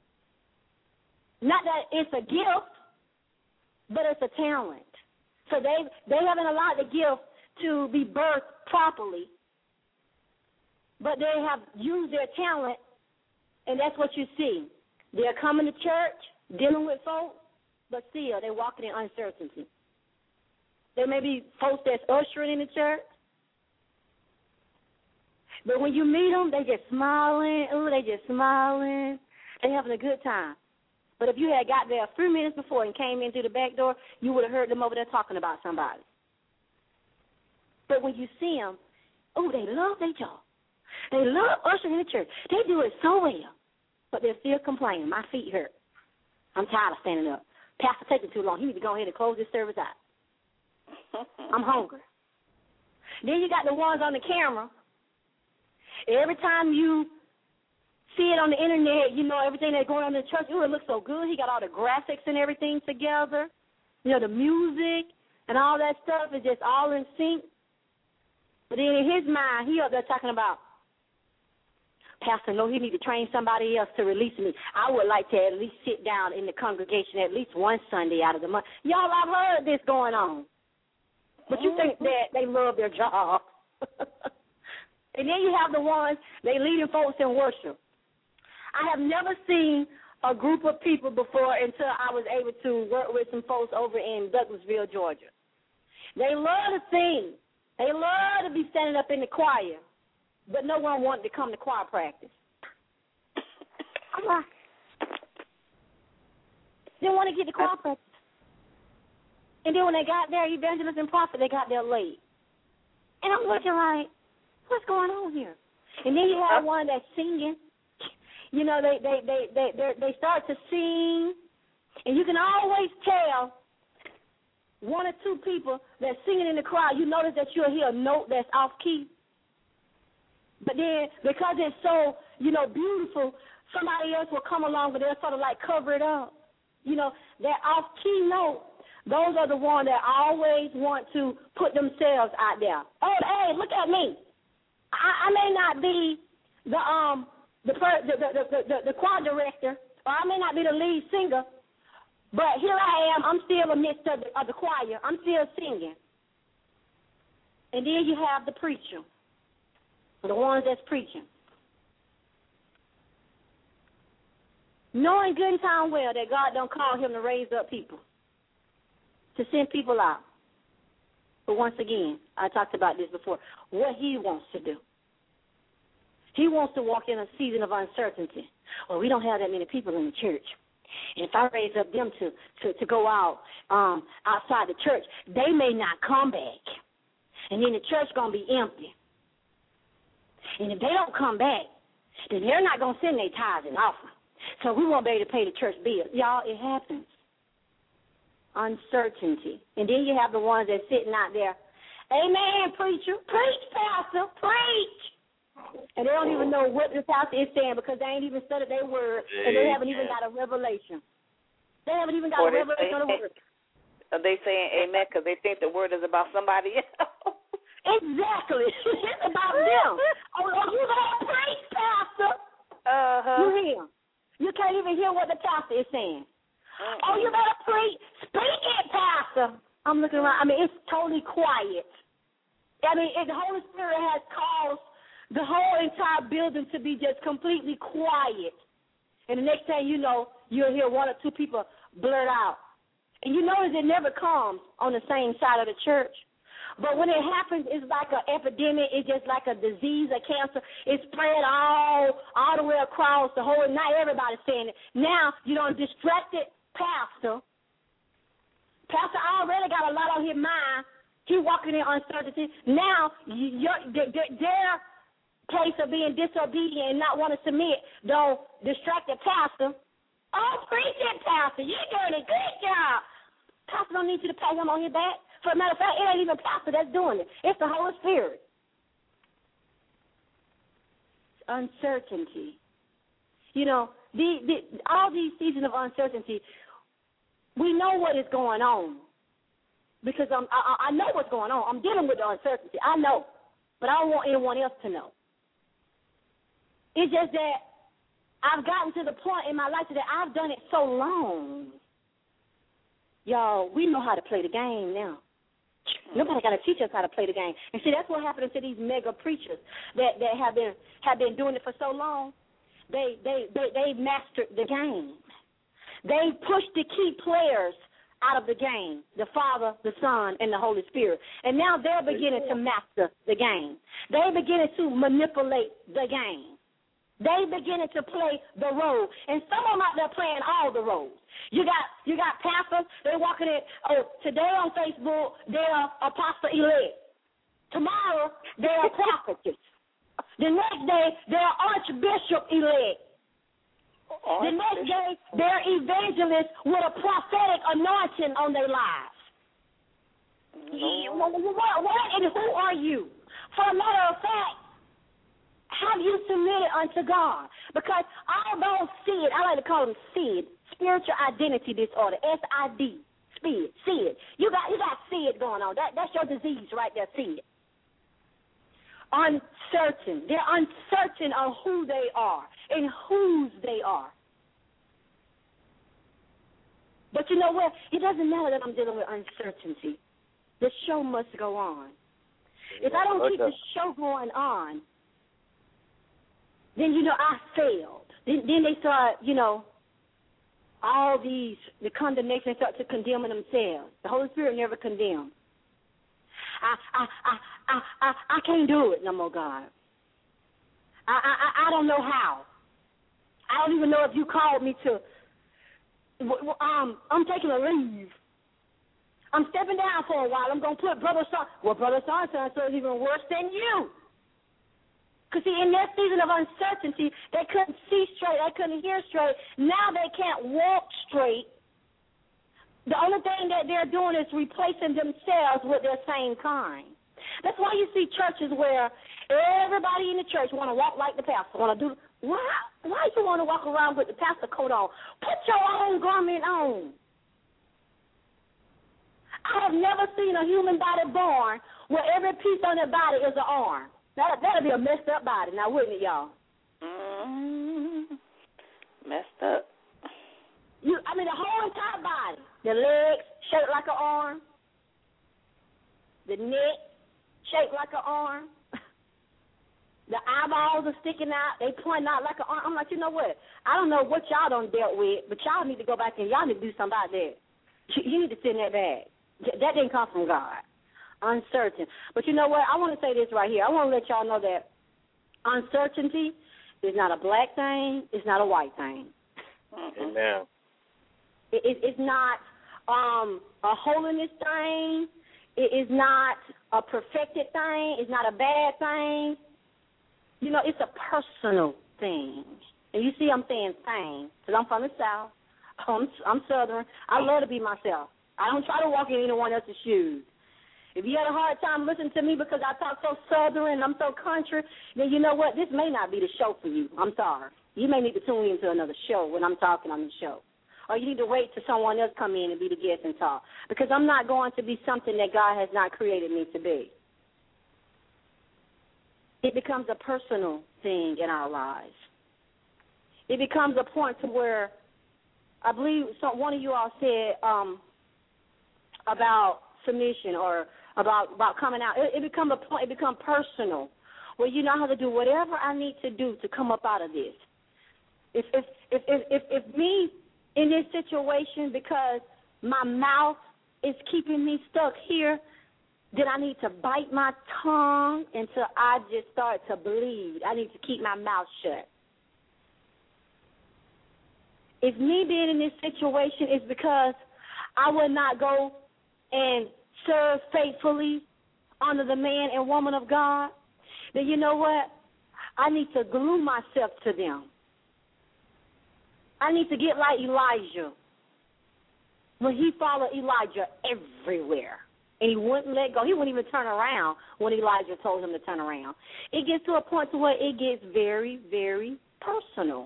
Not that it's a gift, but it's a talent. So they haven't allowed the gift to be birthed properly, but they have used their talent, and that's what you see. They're coming to church, dealing with folks, but still they're walking in uncertainty. There may be folks that's ushering in the church, but when you meet them, they just smiling. Ooh, they just smiling. They're having a good time. But if you had got there a few minutes before and came in through the back door, you would have heard them over there talking about somebody. But when you see them, oh, they love their job. They love ushering in the church. They do it so well. But they're still complaining. My feet hurt. I'm tired of standing up. Pastor taking too long. He need to go ahead and close this service out. I'm hungry. Then you got the ones on the camera. Every time you see it on the internet, you know, everything that's going on in the church, ooh, it looks so good. He got all the graphics and everything together. You know, the music and all that stuff is just all in sync. But then in his mind, he up there talking about, Pastor, no, he need to train somebody else to release me. I would like to at least sit down in the congregation at least one Sunday out of the month. Y'all, I've heard this going on. But you think that they love their job. And then you have the ones, they leading folks in worship. I have never seen a group of people before until I was able to work with some folks over in Douglasville, Georgia. They love to sing. They love to be standing up in the choir, but no one wanted to come to choir practice. I'm like, didn't want to get to choir practice. And then when they got there, evangelist and prophet, they got there late. And I'm looking like, what's going on here? And then you have one that's singing. You know, they start to sing, and you can always tell one or two people that's singing in the crowd. You notice that you'll hear a note that's off key. But then because it's so, you know, beautiful, somebody else will come along and they'll sort of like cover it up. You know, that off key note, those are the ones that always want to put themselves out there. Oh, hey, look at me. I may not be the choir director, or I may not be the lead singer, but here I am. I'm still amidst of the choir. I'm still singing. And then you have the preacher, the ones that's preaching. Knowing good and time well that God don't call him to raise up people, to send people out. But once again, I talked about this before, what he wants to do. He wants to walk in a season of uncertainty. Well, we don't have that many people in the church. And if I raise up them to go out outside the church, they may not come back. And then the church going to be empty. And if they don't come back, then they're not going to send their tithes and offering. So we won't be able to pay the church bill. Y'all, it happens. Uncertainty. And then you have the ones that's sitting out there. Amen, preacher. Preach, pastor. Preach. And they don't even know what the pastor is saying because they ain't even studied their word, and they haven't even got a revelation. They haven't even got a revelation of the word. Are they saying amen because they think the word is about somebody else? Exactly. It's about them. Oh, you got to preach, pastor. You hear? You can't even hear what the pastor is saying. Oh, you better preach. Speak it, pastor. I'm looking around. I mean, it's totally quiet. I mean, the Holy Spirit has caused the whole entire building to be just completely quiet. And the next thing you know, you'll hear one or two people blurt out. And you notice it never comes on the same side of the church. But when it happens, it's like an epidemic. It's just like a disease, a cancer. It's spread all the way across the whole, not everybody's saying it. Now, you don't distracted pastor. Pastor already got a lot on his mind. He walking in uncertainty. Now, place of being disobedient and not want to submit don't distract the pastor. Oh, preach it, pastor. You're doing a good job. Pastor don't need you to pat him on your back. For a matter of fact, it ain't even pastor that's doing it. It's the Holy Spirit. Uncertainty. You know, all these seasons of uncertainty, we know what is going on because I know what's going on. I'm dealing with the uncertainty. I know, but I don't want anyone else to know. It's just that I've gotten to the point in my life that I've done it so long. Y'all, we know how to play the game now. Nobody got to teach us how to play the game. And see, that's what happened to these mega preachers that have been doing it for so long. They mastered the game. They pushed the key players out of the game, the Father, the Son, and the Holy Spirit. And now they're beginning to master the game. They're beginning to manipulate the game. They beginning to play the role. And some of them out there playing all the roles. You got pastors, they're walking in, today on Facebook, they're apostle elect. Tomorrow, they're prophetess. The next day, they're archbishop elect. The next day, they're evangelists with a prophetic anointing on their lives. What and who are you? For a matter of fact, have you submitted unto God? Because although SID, I like to call them SID, spiritual identity disorder, SID, SID. You got SID going on. That's your disease right there, SID. Uncertain. They're uncertain of who they are and whose they are. But you know what? It doesn't matter that I'm dealing with uncertainty. The show must go on. If I don't keep the show going on, then, I failed. Then they start, all the condemnation start to condemn themselves. The Holy Spirit never condemns. I can't do it no more, God. I don't know how. I don't even know if you called me to. I'm taking a leave. I'm stepping down for a while. I'm going to put Brother Son. Well, Brother Son is even worse than you. Because, see, in their season of uncertainty, they couldn't see straight. They couldn't hear straight. Now they can't walk straight. The only thing that they're doing is replacing themselves with their same kind. That's why you see churches where everybody in the church want to walk like the pastor, want to do. Why do you want to walk around with the pastor coat on? Put your own garment on. I have never seen a human body born where every piece on their body is an arm. That'd be a messed up body, now wouldn't it, y'all? Messed up. The whole entire body. The legs shaped like an arm. The neck shaped like an arm. The eyeballs are sticking out. They point out like an arm. I'm like, you know what? I don't know what y'all done dealt with, but y'all need to go back and y'all need to do something about that. You need to sit in that bag. That didn't come from God. Uncertain. But you know what? I want to say this right here. I want to let y'all know that uncertainty is not a black thing. It's not a white thing. Amen. It's not a holiness thing. It is not a perfected thing. It's not a bad thing. It's a personal thing. And you see I'm saying thing because I'm from the South. I'm Southern. I love to be myself. I don't try to walk in anyone else's shoes. If you had a hard time listening to me because I talk so Southern and I'm so country, then you know what? This may not be the show for you. I'm sorry. You may need to tune into another show when I'm talking on the show. Or you need to wait till someone else come in and be the guest and talk. Because I'm not going to be something that God has not created me to be. It becomes a personal thing in our lives. It becomes a point to where I believe one of you all said about submission or about coming out. It becomes a point. It becomes personal, where you know how to do whatever I need to do to come up out of this. If me in this situation because my mouth is keeping me stuck here, then I need to bite my tongue until I just start to bleed. I need to keep my mouth shut. If me being in this situation is because I would not go and serve faithfully under the man and woman of God, then you know what? I need to glue myself to them. I need to get like Elijah. When he followed Elijah everywhere, and he wouldn't let go. He wouldn't even turn around when Elijah told him to turn around. It gets to a point to where it gets very, very personal.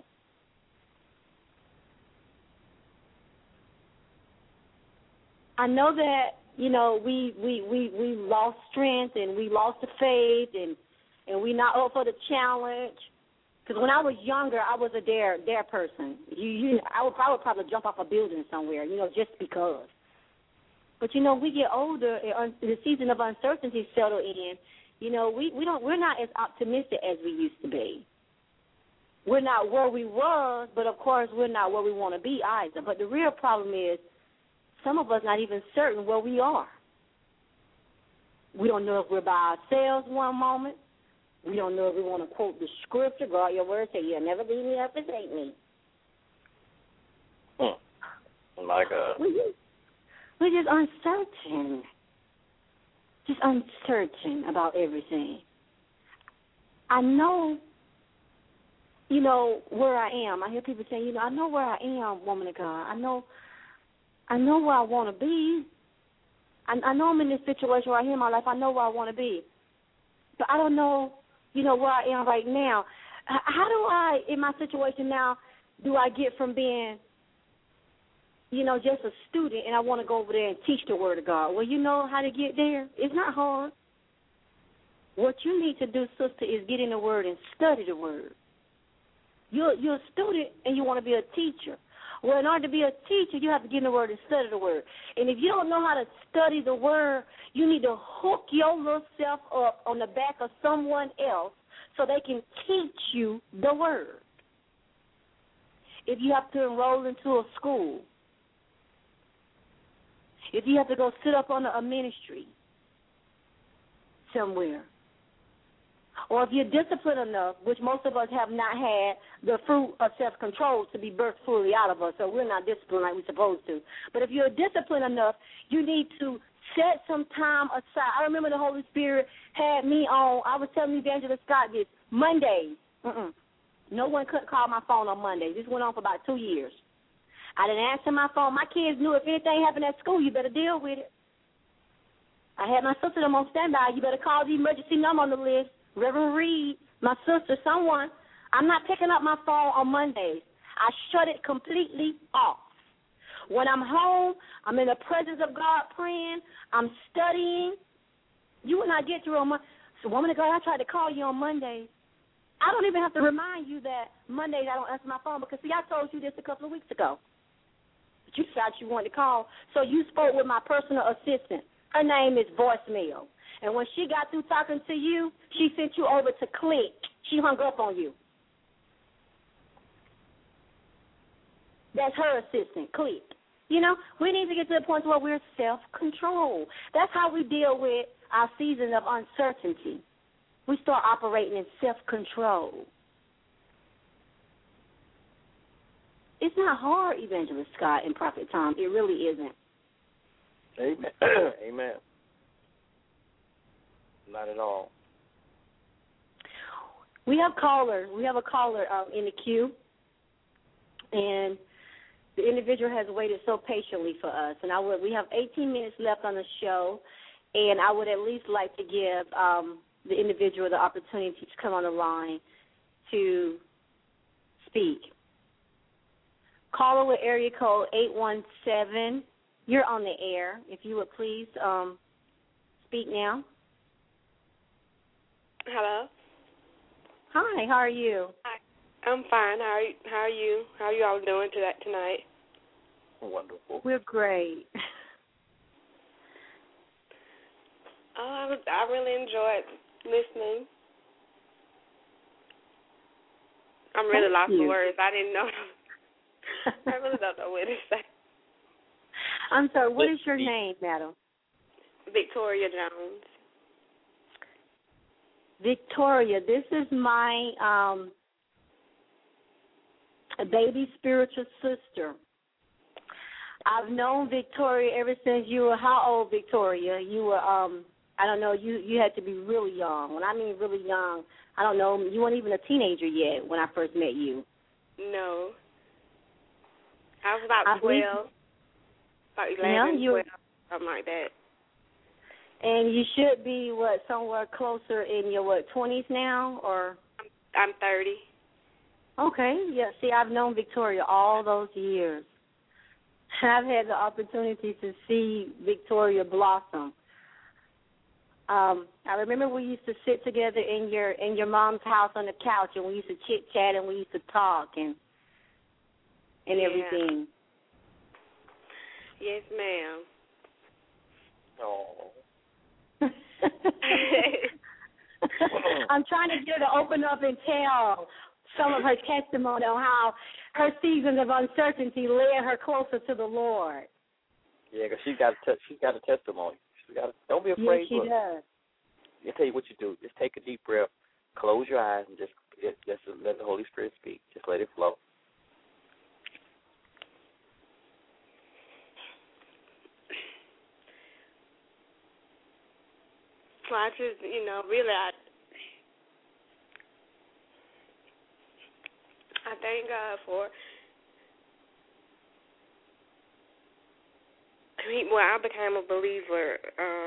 I know that, you know, we lost strength and we lost the faith and we not up for the challenge. Because when I was younger, I was a dare person. I would probably jump off a building somewhere, you know, just because. But, you know, we get older and the season of uncertainty settle in. You know, we're not as optimistic as we used to be. We're not where we was, but of course we're not where we want to be either. But the real problem is some of us not even certain where we are. We don't know if we're by ourselves one moment. We don't know if we want to quote the scripture, God, your word say, you'll never leave me or forsake me. My God. We're just uncertain. Just uncertain about everything. I know, you know, where I am. I hear people say, you know, I know where I am, woman of God. I know where I want to be. I know I'm in this situation right here in my life. I know where I want to be. But I don't know, you know, where I am right now. How do I, in my situation now, do I get from being, you know, just a student and I want to go over there and teach the Word of God? Well, you know how to get there. It's not hard. What you need to do, sister, is get in the Word and study the Word. You're a student and you want to be a teacher. Well, in order to be a teacher, you have to get in the Word and study the Word. And if you don't know how to study the Word, you need to hook your little self up on the back of someone else so they can teach you the Word. If you have to enroll into a school, if you have to go sit up on a ministry somewhere, or if you're disciplined enough, which most of us have not had the fruit of self-control to be birthed fully out of us, so we're not disciplined like we're supposed to. But if you're disciplined enough, you need to set some time aside. I remember the Holy Spirit had me on, I was telling Evangelist Scott this, Mondays. No one could call my phone on Mondays. This went on for about 2 years. I didn't answer my phone. My kids knew if anything happened at school, you better deal with it. I had my sister them on standby. You better call the emergency number on the list. Reverend Reed, my sister, someone. I'm not picking up my phone on Mondays. I shut it completely off. When I'm home, I'm in the presence of God praying. I'm studying. You and I get through on Monday. So, woman of God, I tried to call you on Mondays. I don't even have to remind you that Mondays I don't answer my phone because, see, I told you this a couple of weeks ago. But you thought you wanted to call. So you spoke with my personal assistant. Her name is Voicemail. And when she got through talking to you, she sent you over to Click. She hung up on you. That's her assistant, Click. You know, we need to get to the point where we're self-controlled. That's how we deal with our season of uncertainty. We start operating in self-control. It's not hard, Evangelist Scott and Prophet Tom. It really isn't. Amen. Amen. Not at all. We have callers. We have a caller in the queue, and the individual has waited so patiently for us. And we have 18 minutes left on the show, and I would at least like to give the individual the opportunity to come on the line to speak. Caller with area code 817. You're on the air. If you would please speak now. Hello. Hi, how are you? Hi. I'm fine. How are you? How are you all doing tonight? Wonderful. We're great. Oh, I really enjoyed listening. I'm really lost for words. I didn't know. I really don't know what to say. I'm sorry. What is your name, madam? Victoria Jones. Victoria, this is my baby spiritual sister. I've known Victoria ever since you were how old, Victoria? You were I don't know, you had to be really young. When I mean really young, I don't know, you weren't even a teenager yet when I first met you. No. I was about 12, about 11, 12, something like that. And you should be, somewhere closer in your, 20s now, or? I'm 30. Okay, yeah. See, I've known Victoria all those years. I've had the opportunity to see Victoria blossom. I remember we used to sit together in your mom's house on the couch, and we used to chit chat and we used to talk and everything. Yes, ma'am. Oh. I'm trying to get her to open up and tell some of her testimony on how her seasons of uncertainty led her closer to the Lord. Yeah, because she's got a testimony. Don't be afraid. Yes, she does. I'll tell you what you do. Just take a deep breath, close your eyes, and just let the Holy Spirit speak. Just let it flow. So I just, really, I thank God for, I became a believer.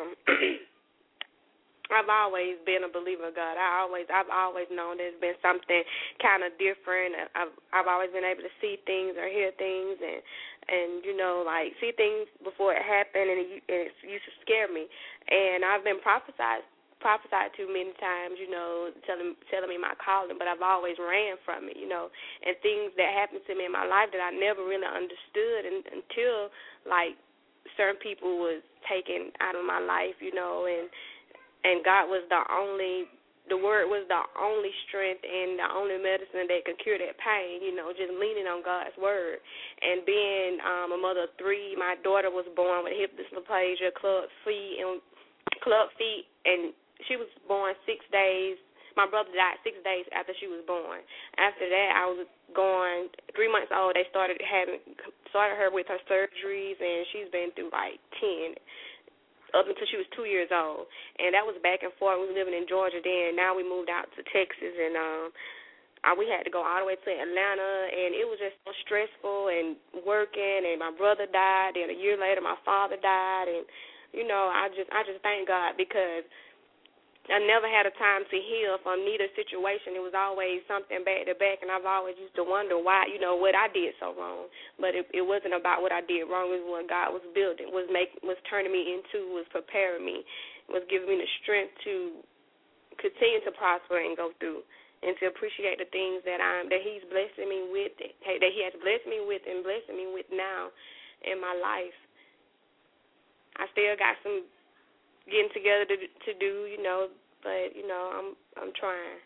I've always been a believer of God. I've always known there's been something kind of different. I've always been able to see things or hear things and see things before it happened, and it used to scare me. And I've been prophesied to many times, telling me my calling, but I've always ran from it, and things that happened to me in my life that I never really understood until, certain people was taken out of my life, and God was the Word was the only strength and the only medicine that could cure that pain, just leaning on God's Word. And being a mother of 3, my daughter was born with hip dysplasia, club feet, and she was born 6 days. My brother died 6 days after she was born. After that, I was going 3 months old. They started her with her surgeries, and she's been through 10. Up until she was 2 years old, and that was back and forth. We were living in Georgia then. Now we moved out to Texas, and we had to go all the way to Atlanta, and it was just so stressful and working. And my brother died. Then a year later, my father died, and I just thank God because I never had a time to heal from neither situation. It was always something back to back, and I've always used to wonder why, what I did so wrong. But it wasn't about what I did wrong. It was what God was building, was turning me into, was preparing me, was giving me the strength to continue to prosper and go through, and to appreciate the things that He's blessing me with, that He has blessed me with and blessing me with now in my life. I still got some getting together to do, but I'm trying.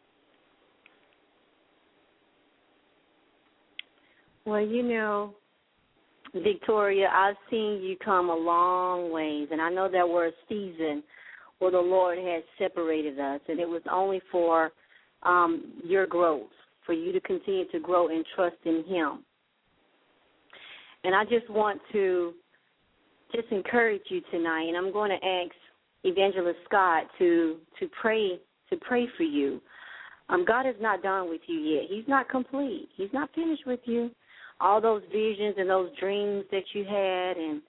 Well, Victoria, I've seen you come a long ways, and I know there were a season where the Lord had separated us, and it was only for your growth, for you to continue to grow and trust in Him. And I just want to encourage you tonight, and I'm going to ask Evangelist Scott to pray for you. God is not done with you yet. He's not complete. He's not finished with you. All those visions and those dreams that you had, and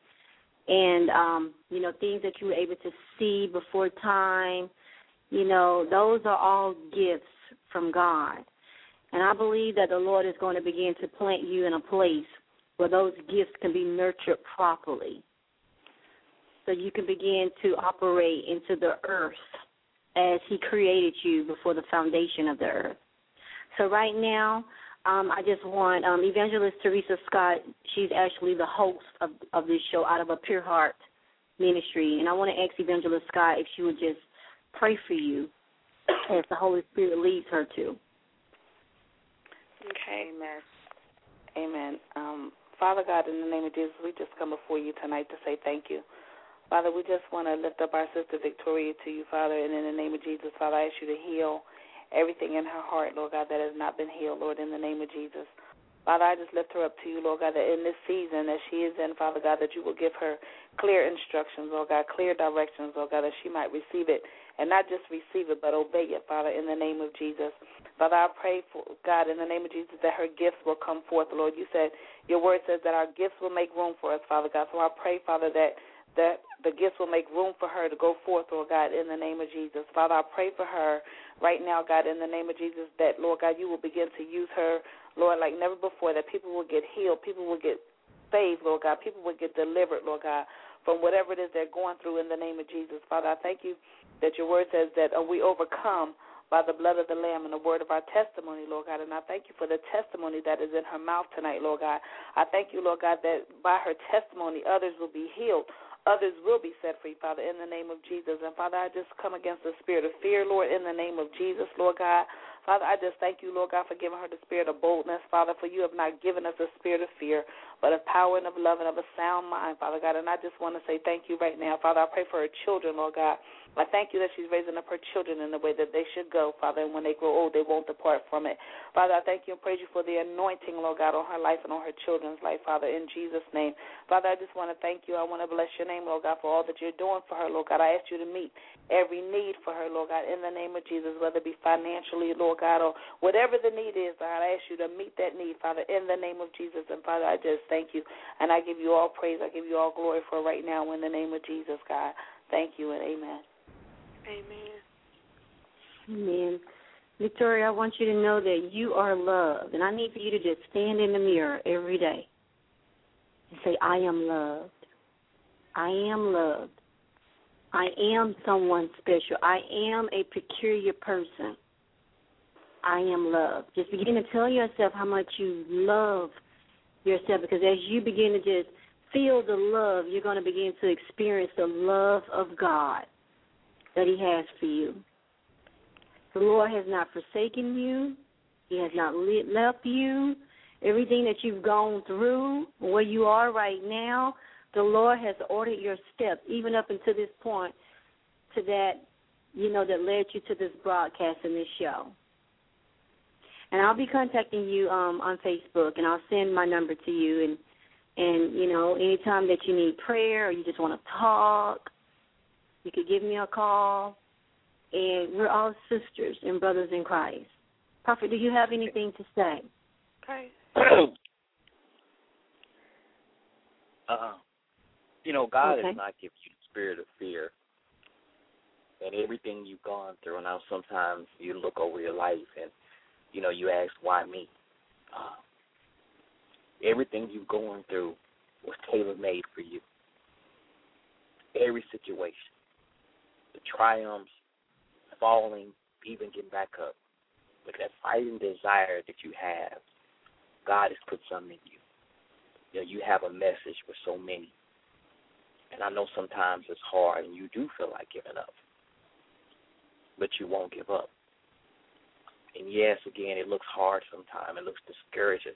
things that you were able to see before time, those are all gifts from God. And I believe that the Lord is going to begin to plant you in a place where those gifts can be nurtured properly, so you can begin to operate into the earth as He created you before the foundation of the earth. So right now, I just want Evangelist Teresa Scott, she's actually the host of this show out of a Pure Heart Ministry, and I want to ask Evangelist Scott if she would just pray for you as the Holy Spirit leads her to. Okay, amen. Father God, in the name of Jesus, we just come before you tonight to say thank you. Father, we just want to lift up our sister Victoria to you, Father, and in the name of Jesus, Father, I ask you to heal everything in her heart, Lord God, that has not been healed, Lord, in the name of Jesus. Father, I just lift her up to you, Lord God, that in this season that she is in, Father God, that you will give her clear instructions, Lord God, clear directions, Lord God, that she might receive it, and not just receive it, but obey it, Father, in the name of Jesus. Father, I pray, for God, in the name of Jesus, that her gifts will come forth, Lord. You said, your word says that our gifts will make room for us, Father God. So I pray, Father, that the gifts will make room for her to go forth, Lord God, in the name of Jesus. Father, I pray for her right now, God, in the name of Jesus, that, Lord God, you will begin to use her, Lord, like never before, that people will get healed, people will get saved, Lord God, people will get delivered, Lord God, from whatever it is they're going through in the name of Jesus. Father, I thank you that your word says that we overcome by the blood of the Lamb and the word of our testimony, Lord God. And I thank you for the testimony that is in her mouth tonight, Lord God. I thank you, Lord God, that by her testimony others will be healed. Others will be set free, Father, in the name of Jesus. And, Father, I just come against the spirit of fear, Lord, in the name of Jesus, Lord God. Father, I just thank you, Lord God, for giving her the spirit of boldness, Father, for you have not given us a spirit of fear, but of power and of love and of a sound mind, Father God. And I just want to say thank you right now. Father, I pray for her children, Lord God. I thank you that she's raising up her children in the way that they should go, Father, and when they grow old, they won't depart from it. Father, I thank you and praise you for the anointing, Lord God, on her life and on her children's life, Father, in Jesus' name. Father, I just want to thank you. I want to bless your name, Lord God, for all that you're doing for her, Lord God. I ask you to meet every need for her, Lord God, in the name of Jesus, whether it be financially, Lord God, or whatever the need is, God, I ask you to meet that need, Father, in the name of Jesus. And, Father, I just thank you, and I give you all praise. I give you all glory for right now in the name of Jesus, God. Thank you and amen. Amen. Amen. Victoria, I want you to know that you are loved, and I need for you to just stand in the mirror every day and say, I am loved. I am loved. I am someone special. I am a peculiar person. I am loved. Just begin to tell yourself how much you love yourself, because as you begin to just feel the love, you're going to begin to experience the love of God that he has for you. The Lord has not forsaken you. He has not left you. Everything that you've gone through, where you are right now, the Lord has ordered your steps, even up until this point, to that, that led you to this broadcast and this show. And I'll be contacting you on Facebook, and I'll send my number to you. And anytime that you need prayer or you just want to talk, you could give me a call. And we're all sisters and brothers in Christ. Prophet, do you have anything to say? Okay. God Okay. has not given you the spirit of fear. And everything you've gone through, and now sometimes you look over your life and, you ask, why me? Everything you're going through was tailor-made for you. Every situation, the triumphs, falling, even getting back up, with that fighting desire that you have, God has put something in you. You have a message for so many. And I know sometimes it's hard and you do feel like giving up, but you won't give up. And yes, again, it looks hard sometimes. It looks discouraging.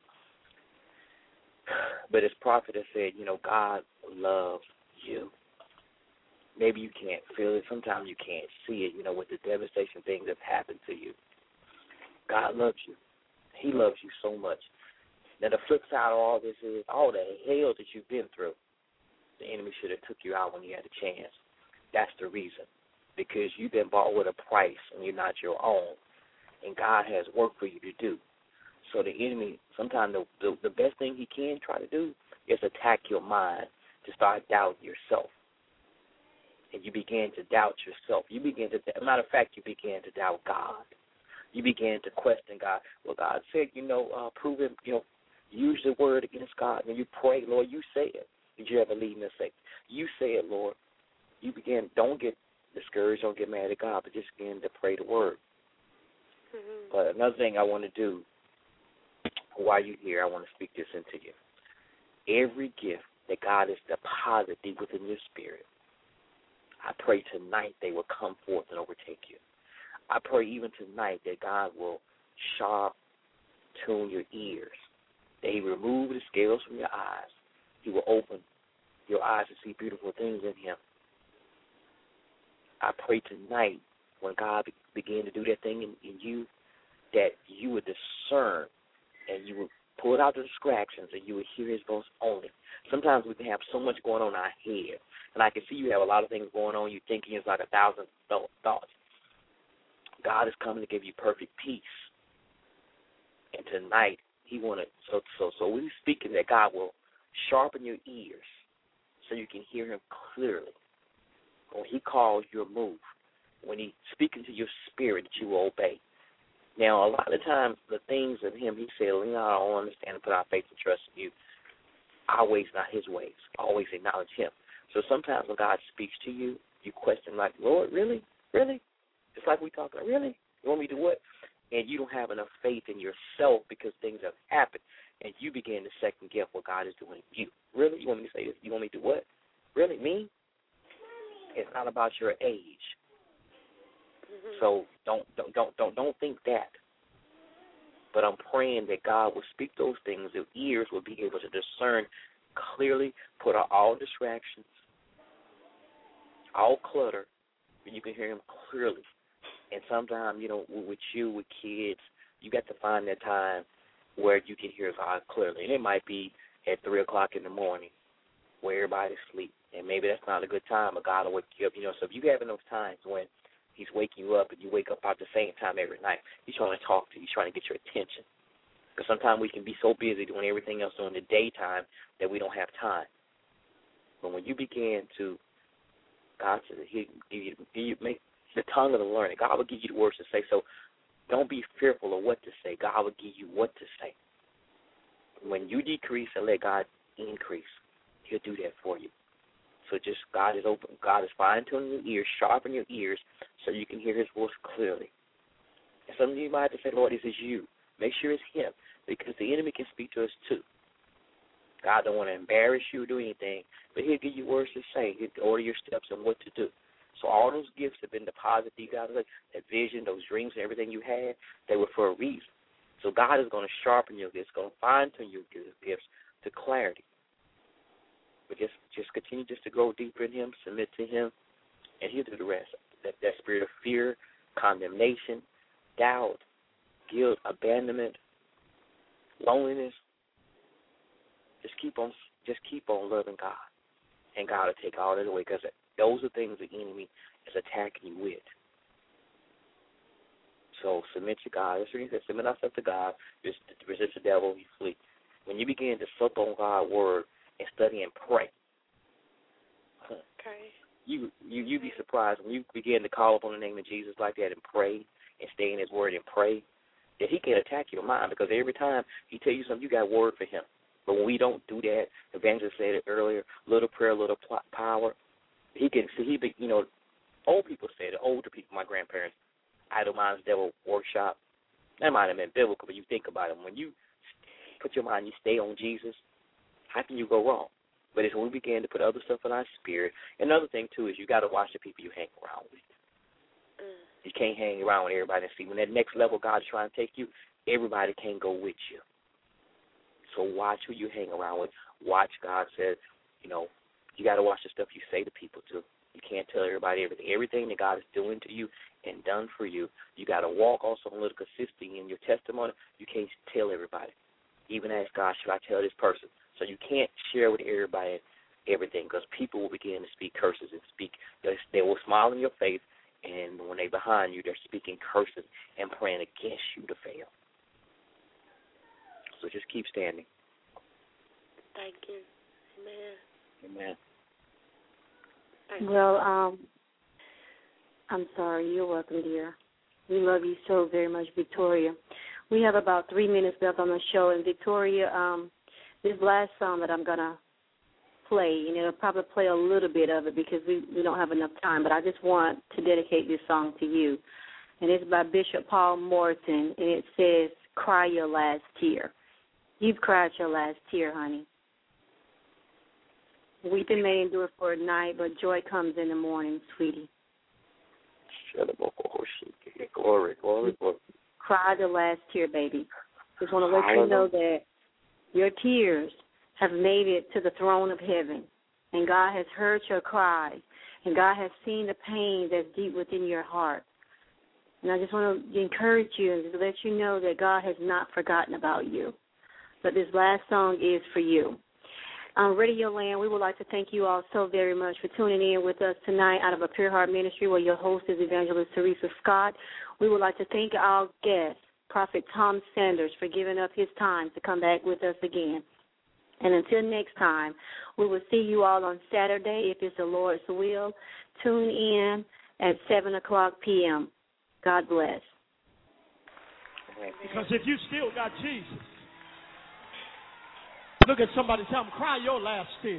But as Prophet has said, God loves you. Maybe you can't feel it. Sometimes you can't see it, with the devastation things that have happened to you. God loves you. He loves you so much. Now, the flip side of all this is all the hell that you've been through. The enemy should have took you out when you had a chance. That's the reason. Because you've been bought with a price and you're not your own. And God has work for you to do. So the enemy, sometimes the best thing he can try to do is attack your mind to start doubting yourself. And you begin to doubt yourself. Matter of fact, you begin to doubt God. You begin to question God. Well, God said, prove him, use the word against God. When you pray, Lord, you say it. Did you ever leave me say, you say it, Lord. You begin, don't get discouraged, don't get mad at God, but just begin to pray the word. Mm-hmm. But another thing I want to do while you're here, I want to speak this into you. Every gift that God has deposited deep within your spirit, I pray tonight they will come forth and overtake you. I pray even tonight that God will sharp-tune your ears, that he remove the scales from your eyes. He will open your eyes to see beautiful things in him. I pray tonight when God begin to do that thing in you, that you would discern and you would pull it out the distractions and you will hear his voice only. Sometimes we can have so much going on in our head, and I can see you have a lot of things going on. You're thinking it's like 1,000 thoughts. God is coming to give you perfect peace. And tonight, he wanted so we're speaking that God will sharpen your ears so you can hear him clearly. When he calls, you'll move. When he's speaking to your spirit, that you will obey. Now, a lot of times, the things of him, he said, I don't understand and put our faith and trust in you. Our ways, not his ways. Always acknowledge him. So sometimes when God speaks to you, you question like, Lord, really? Really? Just like we talk about, really? You want me to do what? And you don't have enough faith in yourself because things have happened, and you begin to second guess what God is doing in you. Really? You want me to say this? You want me to do what? Really? Me? It's not about your age. So don't think that. But I'm praying that God will speak those things. Your ears will be able to discern clearly, put out all distractions, all clutter, and you can hear him clearly. And sometimes, with kids, you got to find that time where you can hear God clearly. And it might be at 3 o'clock in the morning where everybody's asleep. And maybe that's not a good time, but God will wake you up. So if you have those times when he's waking you up and you wake up about the same time every night, he's trying to talk to you. He's trying to get your attention. Because sometimes we can be so busy doing everything else during the daytime that we don't have time. But when you begin to, God says, he make the tongue of the learned. God will give you the words to say. So don't be fearful of what to say. God will give you what to say. When you decrease and let God increase, he'll do that for you. So just God is open. God is fine-tuning your ears, sharpen your ears so you can hear his voice clearly. And some of you might have to say, Lord, this is you. Make sure it's him, because the enemy can speak to us too. God don't want to embarrass you or do anything, but he'll give you words to say. He'll order your steps on what to do. So all those gifts have been deposited to you guys, like that vision, those dreams, and everything you had, they were for a reason. So God is going to sharpen your gifts, going to fine-tune your gifts to clarity. But just continue just to grow deeper in him, submit to him, and he'll do the rest. That spirit of fear, condemnation, doubt, guilt, abandonment, loneliness, just keep on loving God, and God will take all that away, because those are things the enemy is attacking you with. So submit to God. That's what he said, submit ourselves to God, just resist the devil, he flee. When you begin to sup on God's word and study and pray, okay, you be surprised when you begin to call upon the name of Jesus like that and pray and stay in his word and pray, that he can attack your mind, because every time he tell you something, you got word for him. But when we don't do that, Evangelist said it earlier, little prayer, little power. Old people say, the older people, my grandparents, idle minds, devil workshop. That might have been biblical, but you think about it. When you put your mind, you stay on Jesus, how can you go wrong? But it's when we begin to put other stuff in our spirit. Another thing, too, is you got to watch the people you hang around with. You can't hang around with everybody and see. When that next level God is trying to take you, everybody can't go with you. So watch who you hang around with. Watch, God said, you got to watch the stuff you say to people, too. You can't tell everybody everything. Everything that God is doing to you and done for you, you got to walk also a little consistency in your testimony. You can't tell everybody. Even ask God, should I tell this person? So you can't share with everybody everything, because people will begin to speak curses and they will smile in your face, and when they're behind you, they're speaking curses and praying against you to fail. So just keep standing. Thank you. Amen. Amen. Well, I'm sorry. You're welcome, dear. We love you so very much, Victoria. We have about 3 minutes left on the show, and Victoria, this last song that I'm going to play, and it'll probably play a little bit of it because we don't have enough time, but I just want to dedicate this song to you. And it's by Bishop Paul Morton, and it says, "Cry Your Last Tear." You've cried your last tear, honey. Weeping may endure for a night, but joy comes in the morning, sweetie. Glory, glory, glory. Cry the last tear, baby. Just want to let you know that your tears have made it to the throne of heaven, and God has heard your cry, and God has seen the pain that's deep within your heart. And I just want to encourage you and to let you know that God has not forgotten about you. but this last song is for you. On Radio Land, we would like to thank you all so very much for tuning in with us tonight out of a Pure Heart Ministry, where your host is Evangelist Teresa Scott. We would like to thank our guest, Prophet Tom Sanders, for giving up his time to come back with us again. And until next time, we will see you all on Saturday, if it's the Lord's will. Tune in at 7 o'clock p.m. God bless. Because if you still got Jesus, look at somebody, tell them, cry your last tear.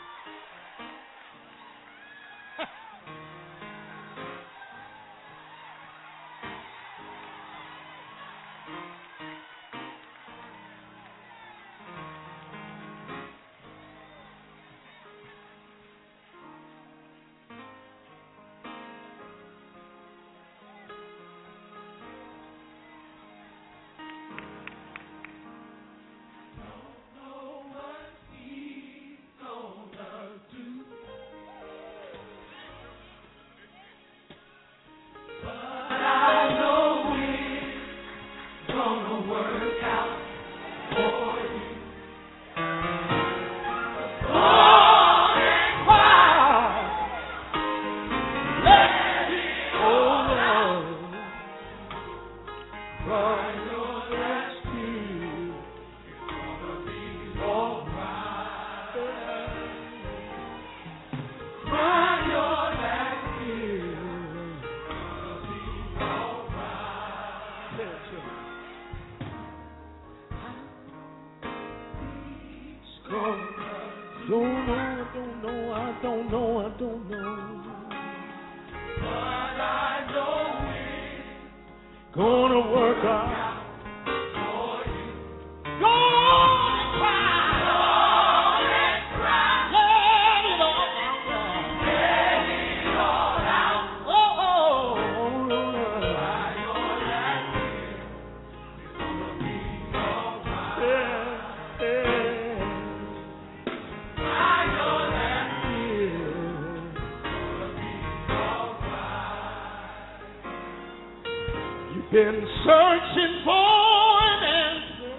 Been searching for an answer,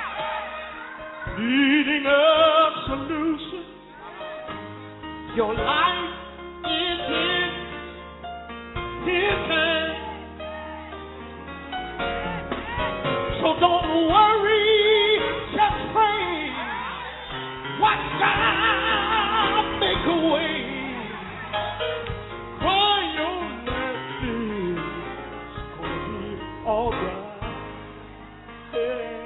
needing a solution. Your life is in His hands. So don't worry, just pray. Watch God make a way. Cry your last tears. All right. Yeah.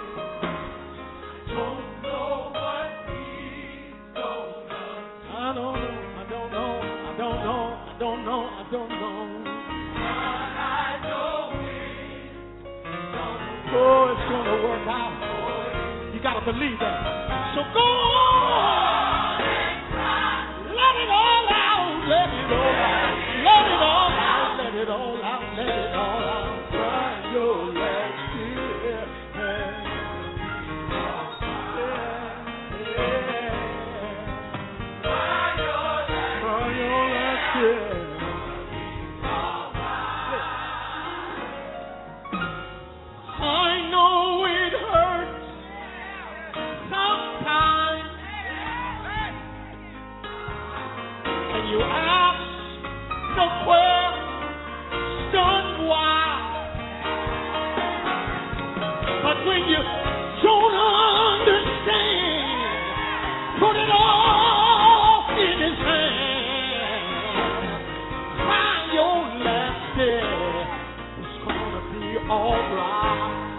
Don't know what He's gonna do. I don't know. But I know it's gonna work. Oh, it's gonna work out. You gotta believe that. So go on and cry. Let it all out. Let it all out. Let it all out. Let it all out. Let it all out. Your last tear. Cry your last tear. I know it hurts sometimes, and you ask the question why. But when you don't understand, put it all in His hand. Cry your last tear. It's gonna be all right.